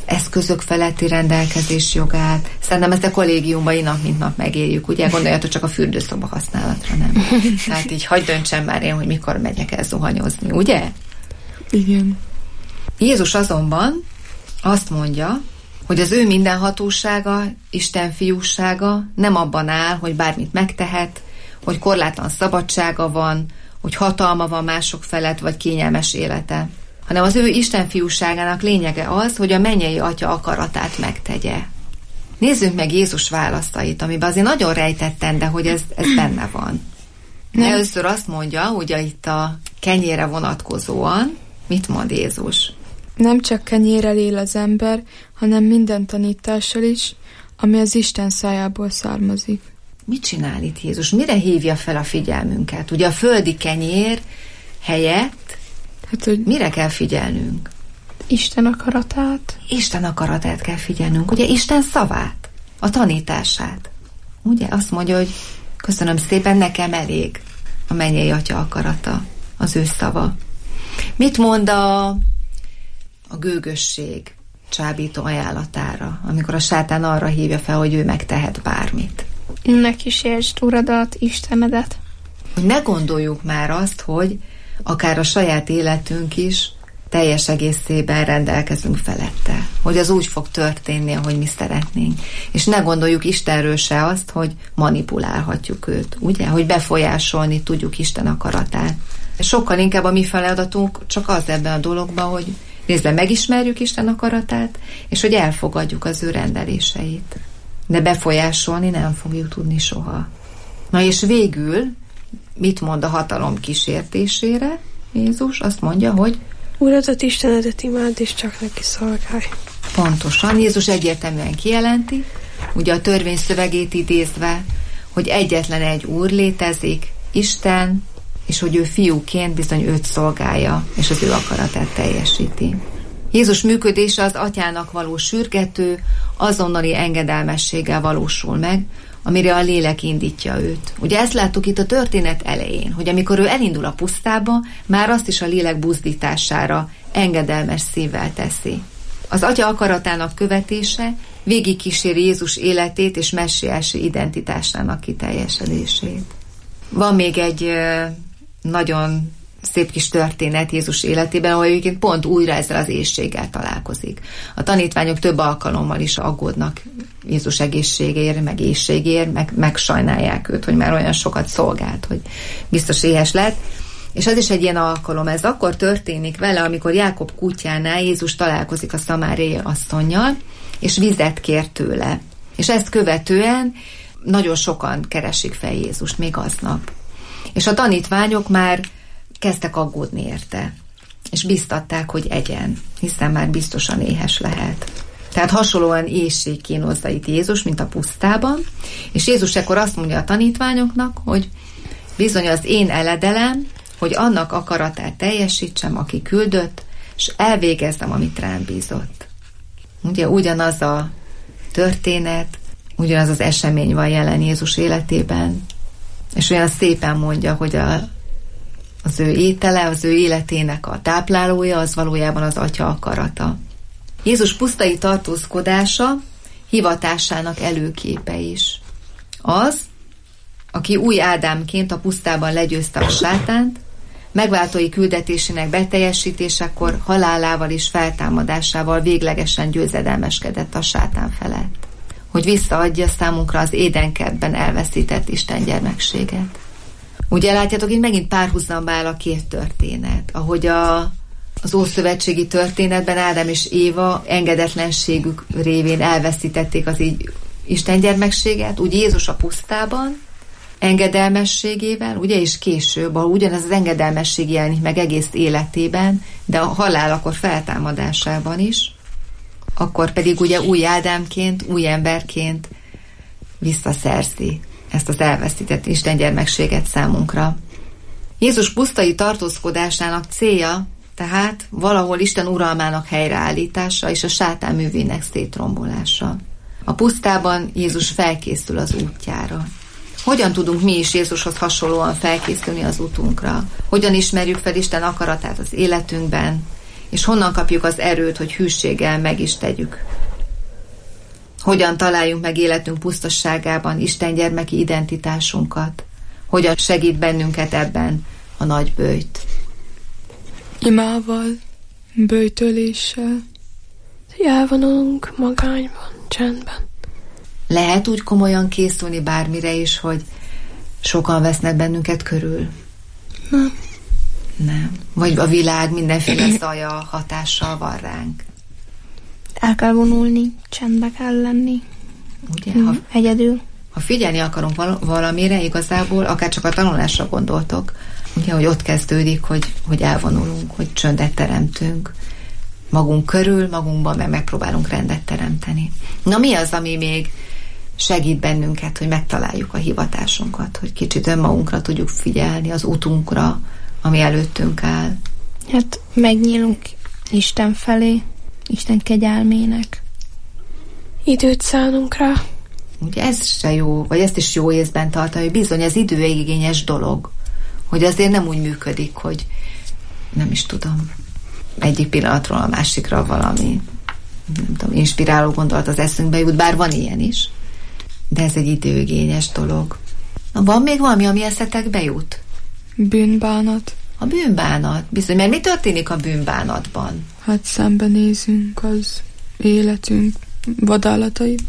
Speaker 9: eszközök feletti rendelkezés jogát. Szerintem ezt a kollégiumban nap mint nap megéljük, ugye? Gondoljatok csak a fürdőszoba használatra, nem? Tehát így hagyd döntsem már én, hogy mikor megyek el zuhanyozni, ugye?
Speaker 11: Igen.
Speaker 9: Jézus azonban azt mondja, hogy az ő mindenhatósága, Isten fiúsága nem abban áll, hogy bármit megtehet, hogy korlátlan szabadsága van, hogy hatalma van mások felett, vagy kényelmes élete, hanem az ő Isten fiúságának lényege az, hogy a mennyei Atya akaratát megtegye. Nézzünk meg Jézus válaszait, amiben azért nagyon rejtetten, de hogy ez, ez benne van. Nem. Először azt mondja, ugye itt a kenyére vonatkozóan, mit mond Jézus?
Speaker 11: Nem csak kenyérrel él az ember, hanem minden tanítással is, ami az Isten szájából származik.
Speaker 9: Mit csinál itt Jézus? Mire hívja fel a figyelmünket? Ugye a földi kenyér helyett hát, hogy mire kell figyelnünk?
Speaker 10: Isten akaratát.
Speaker 9: Isten akaratát kell figyelnünk. Ugye Isten szavát, a tanítását. Ugye azt mondja, hogy köszönöm szépen, nekem elég a mennyei Atya akarata, az ő szava. Mit mond a, a gőgösség csábító ajánlatára, amikor a sátán arra hívja fel, hogy ő megtehet bármit?
Speaker 10: Ne kísértsd Uradat, Istenedet.
Speaker 9: Hogy ne gondoljuk már azt, hogy akár a saját életünk is teljes egészében rendelkezünk felette. Hogy az úgy fog történni, ahogy mi szeretnénk. És ne gondoljuk Istenről se azt, hogy manipulálhatjuk őt. Ugye? Hogy befolyásolni tudjuk Isten akaratát. Sokkal inkább a mi feladatunk csak az ebben a dologban, hogy részben megismerjük Isten akaratát, és hogy elfogadjuk az ő rendeléseit. De befolyásolni nem fogjuk tudni soha. Na és végül mit mond a hatalom kísértésére Jézus? Azt mondja, hogy
Speaker 12: Uradat, Istenedet imád, és csak neki szolgálj.
Speaker 9: Pontosan. Jézus egyértelműen kijelenti, ugye a törvény szövegét idézve, hogy egyetlen egy Úr létezik, Isten, és hogy ő fiúként bizony őt szolgálja, és az ő akaratát teljesíti. Jézus működése az Atyának való sürgető, azonnali engedelmességgel valósul meg, amire a lélek indítja őt. Ugye ezt láttuk itt a történet elején, hogy amikor ő elindul a pusztába, már azt is a lélek buzdítására engedelmes szívvel teszi. Az Atya akaratának követése végigkíséri Jézus életét és messiási identitásának kiteljesedését. Van még egy nagyon szép kis történet Jézus életében, ahol egyébként pont újra ezzel az éhséggel találkozik. A tanítványok több alkalommal is aggódnak Jézus egészségért, meg éhségért, meg megsajnálják őt, hogy már olyan sokat szolgált, hogy biztos éhes lett. És az is egy ilyen alkalom. Ez akkor történik vele, amikor Jákob kutyánál Jézus találkozik a szamáriai asszonnyal, és vizet kér tőle. És ezt követően nagyon sokan keresik fel Jézust még aznap. És a tanítványok már kezdtek aggódni érte, és biztatták, hogy egyen, hiszen már biztosan éhes lehet. Tehát hasonlóan éhség kínozza itt Jézus, mint a pusztában, és Jézus ekkor azt mondja a tanítványoknak, hogy bizony az én eledelem, hogy annak akaratát teljesítsem, aki küldött, és elvégezzem, amit rám bízott. Ugye ugyanaz a történet, ugyanaz az esemény van jelen Jézus életében, és olyan szépen mondja, hogy a az ő étele, az ő életének a táplálója, az valójában az Atya akarata. Jézus pusztai tartózkodása hivatásának előképe is. Az, aki új Ádámként a pusztában legyőzte a sátánt, megváltói küldetésének beteljesítésekor halálával és feltámadásával véglegesen győzedelmeskedett a sátán felett, hogy visszaadja számunkra az édenkertben elveszített Isten gyermekséget. Ugye látjátok, itt megint párhuzamba áll a két történet, ahogy a, az ószövetségi történetben Ádám és Éva engedetlenségük révén elveszítették az így Isten gyermekséget, úgy Jézus a pusztában engedelmességével, ugye, és később, ahol ugyanez az engedelmesség jelenik meg egész életében, de a halálakor feltámadásában is, akkor pedig ugye új Ádámként, új emberként visszaszerzi ezt az elveszített Isten gyermekséget számunkra. Jézus pusztai tartózkodásának célja tehát valahol Isten uralmának helyreállítása és a sátán művének szétrombolása. A pusztában Jézus felkészül az útjára. Hogyan tudunk mi is Jézushoz hasonlóan felkészülni az útunkra? Hogyan ismerjük fel Isten akaratát az életünkben, és honnan kapjuk az erőt, hogy hűséggel meg is tegyük. Hogyan találjunk meg életünk pusztasságában Isten gyermeki identitásunkat? Hogyan segít bennünket ebben a nagy böjt?
Speaker 11: Imával, böjtöléssel.
Speaker 12: Elvonulunk magányban, csendben.
Speaker 9: Lehet úgy komolyan készülni bármire is, hogy sokan vesznek bennünket körül?
Speaker 12: Nem.
Speaker 9: Nem. Vagy a világ mindenféle zaja hatással van ránk?
Speaker 10: El kell vonulni, csendbe kell lenni.
Speaker 9: Ugye?
Speaker 10: Mm,
Speaker 9: ha,
Speaker 10: egyedül.
Speaker 9: Ha figyelni akarunk val- valamire, igazából, akár csak a tanulásra gondoltok, ugye, hogy ott kezdődik, hogy, hogy elvonulunk, hogy csöndet teremtünk. Magunk körül, magunkban meg megpróbálunk rendet teremteni. Na mi az, ami még segít bennünket, hogy megtaláljuk a hivatásunkat, hogy kicsit önmagunkra tudjuk figyelni, az utunkra, ami előttünk áll?
Speaker 10: Hát megnyílunk Isten felé, Isten kegyelmének.
Speaker 12: Időt szánunk rá.
Speaker 9: Ugye ez se jó, vagy ezt is jó észben tartani, hogy bizony ez időigényes dolog, hogy azért nem úgy működik, hogy nem is tudom, egyik pillanatról a másikra valami, nem tudom, inspiráló gondolat az eszünkbe jut, bár van ilyen is, de ez egy időigényes dolog. Van még valami, ami eszetekbe jut?
Speaker 11: Bűnbánat.
Speaker 9: A bűnbánat, bizony, mert mi történik a bűnbánatban?
Speaker 11: Hát szembenézünk az életünk vadállataiba.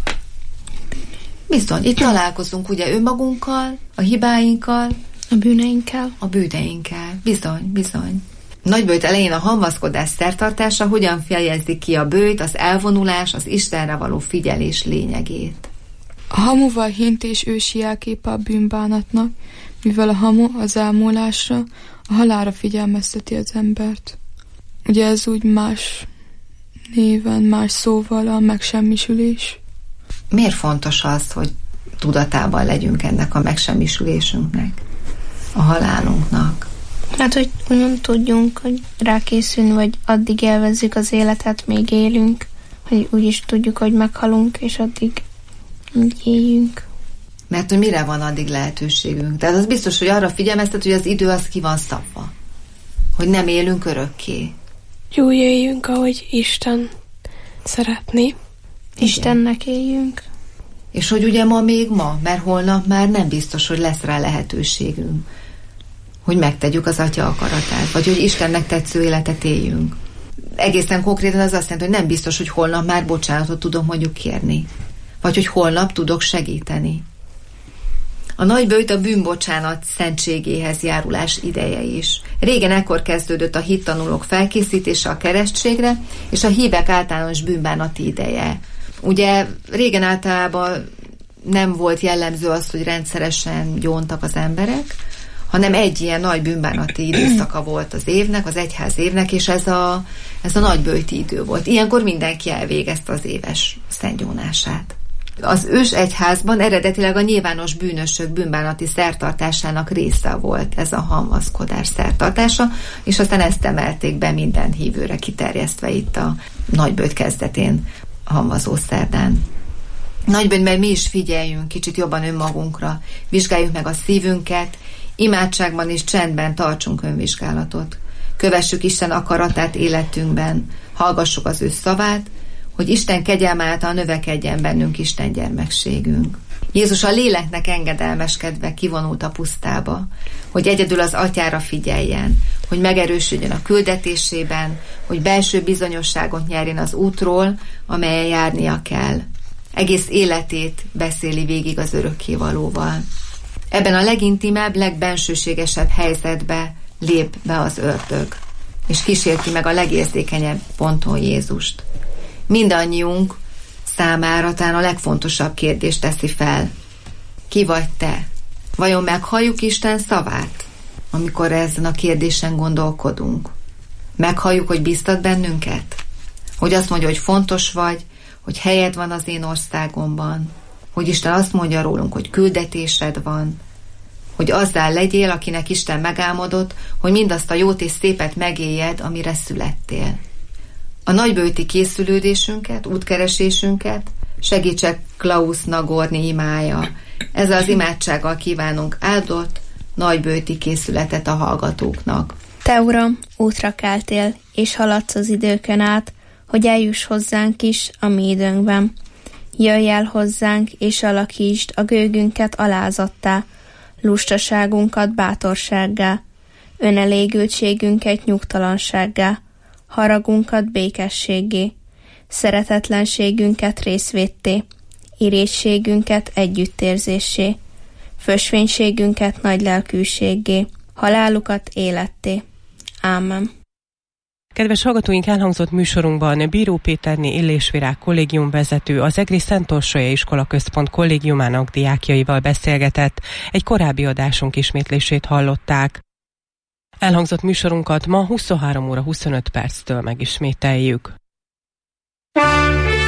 Speaker 9: Bizony, itt találkozunk ugye önmagunkkal, a hibáinkkal,
Speaker 10: a bűneinkkel.
Speaker 9: A bűneinkkel, bizony, bizony. Nagyböjt elején a hamvaszkodás szertartása hogyan fejezi ki a böjt, az elvonulás, az Istenre való figyelés lényegét.
Speaker 11: A hamuval hintés ősi jelképe a bűnbánatnak, mivel a hamu az elmúlásra, a halálra figyelmezteti az embert. Ugye ez úgy más néven, más szóval a megsemmisülés.
Speaker 9: Miért fontos az, hogy tudatában legyünk ennek a megsemmisülésünknek, a halálunknak?
Speaker 10: Hát, hogy olyan tudjunk, hogy rákészülni, vagy addig élvezzük az életet, még élünk, hogy úgyis tudjuk, hogy meghalunk, és addig éljünk.
Speaker 9: Mert hogy mire van addig lehetőségünk? Tehát az biztos, hogy arra figyelmeztet, hogy az idő az ki van szabva. Hogy nem élünk örökké.
Speaker 12: Jó éljünk, ahogy Isten szeretné.
Speaker 10: Istennek éljünk.
Speaker 9: És hogy ugye ma még ma, mert holnap már nem biztos, hogy lesz rá lehetőségünk. Hogy megtegyük az Atya akaratát, vagy hogy Istennek tetsző életet éljünk. Egészen konkrétan az azt jelenti, hogy nem biztos, hogy holnap már bocsánatot tudom mondjuk kérni. Vagy hogy holnap tudok segíteni. A nagyböjt a bűnbocsánat szentségéhez járulás ideje is. Régen ekkor kezdődött a hittanulók felkészítése a keresztségre, és a hívek általános bűnbánati ideje. Ugye régen általában nem volt jellemző az, hogy rendszeresen gyóntak az emberek, hanem egy ilyen nagy bűnbánati időszaka volt az évnek, az egyház évnek, és ez a, ez a nagyböjti idő volt. Ilyenkor mindenki elvégezte az éves szentgyónását. Az ős egyházban eredetileg a nyilvános bűnösök bűnbánati szertartásának része volt ez a hamvaszkodás szertartása, és aztán ezt emelték be minden hívőre kiterjesztve itt a nagyböjt kezdetén, hamvazó szerdán. Nagyböjtben mi is figyeljünk kicsit jobban önmagunkra, vizsgáljuk meg a szívünket, imádságban és csendben tartsunk önvizsgálatot. Kövessük Isten akaratát életünkben, hallgassuk az ő szavát, hogy Isten kegyelme által növekedjen bennünk Isten gyermekségünk. Jézus a léleknek engedelmeskedve kivonult a pusztába, hogy egyedül az Atyára figyeljen, hogy megerősödjön a küldetésében, hogy belső bizonyosságot nyerjen az útról, amelyen járnia kell. Egész életét beszéli végig az örökkévalóval. Ebben a legintimebb, legbensőségesebb helyzetbe lép be az ördög, és kísérti meg a legérzékenyebb ponton Jézust. Mindannyiunk számára talán a legfontosabb kérdést teszi fel. Ki vagy te? Vajon meghalljuk Isten szavát, amikor ezen a kérdésen gondolkodunk? Meghalljuk, hogy bíztat bennünket? Hogy azt mondja, hogy fontos vagy, hogy helyed van az én országomban, hogy Isten azt mondja rólunk, hogy küldetésed van, hogy azzá legyél, akinek Isten megálmodott, hogy mindazt a jót és szépet megéljed, amire születtél. A nagyböjti készülődésünket, útkeresésünket segítse Klaus Nagorni imája. Ezzel az imádsággal kívánunk áldott nagyböjti készületet a hallgatóknak.
Speaker 10: Te, Uram, útra keltél, és haladsz az időkön át, hogy eljuss hozzánk is a mi időnkben. Jöjj el hozzánk, és alakítsd a gőgünket alázattá, lustaságunkat bátorsággá, önelégültségünket nyugtalansággá, haragunkat békességgé, szeretetlenségünket részvétté, irítségünket együttérzéssé, fösvénységünket nagy lelkűséggé, halálukat életté. Ámen.
Speaker 6: Kedves hallgatóink, elhangzott műsorunkban Bíró Péterné Illésvirág kollégium vezető az Egri Szent Orsolya Iskola Központ kollégiumának diákjaival beszélgetett. Egy korábbi adásunk ismétlését hallották. Elhangzott műsorunkat ma huszonhárom óra huszonöt perctől megismételjük.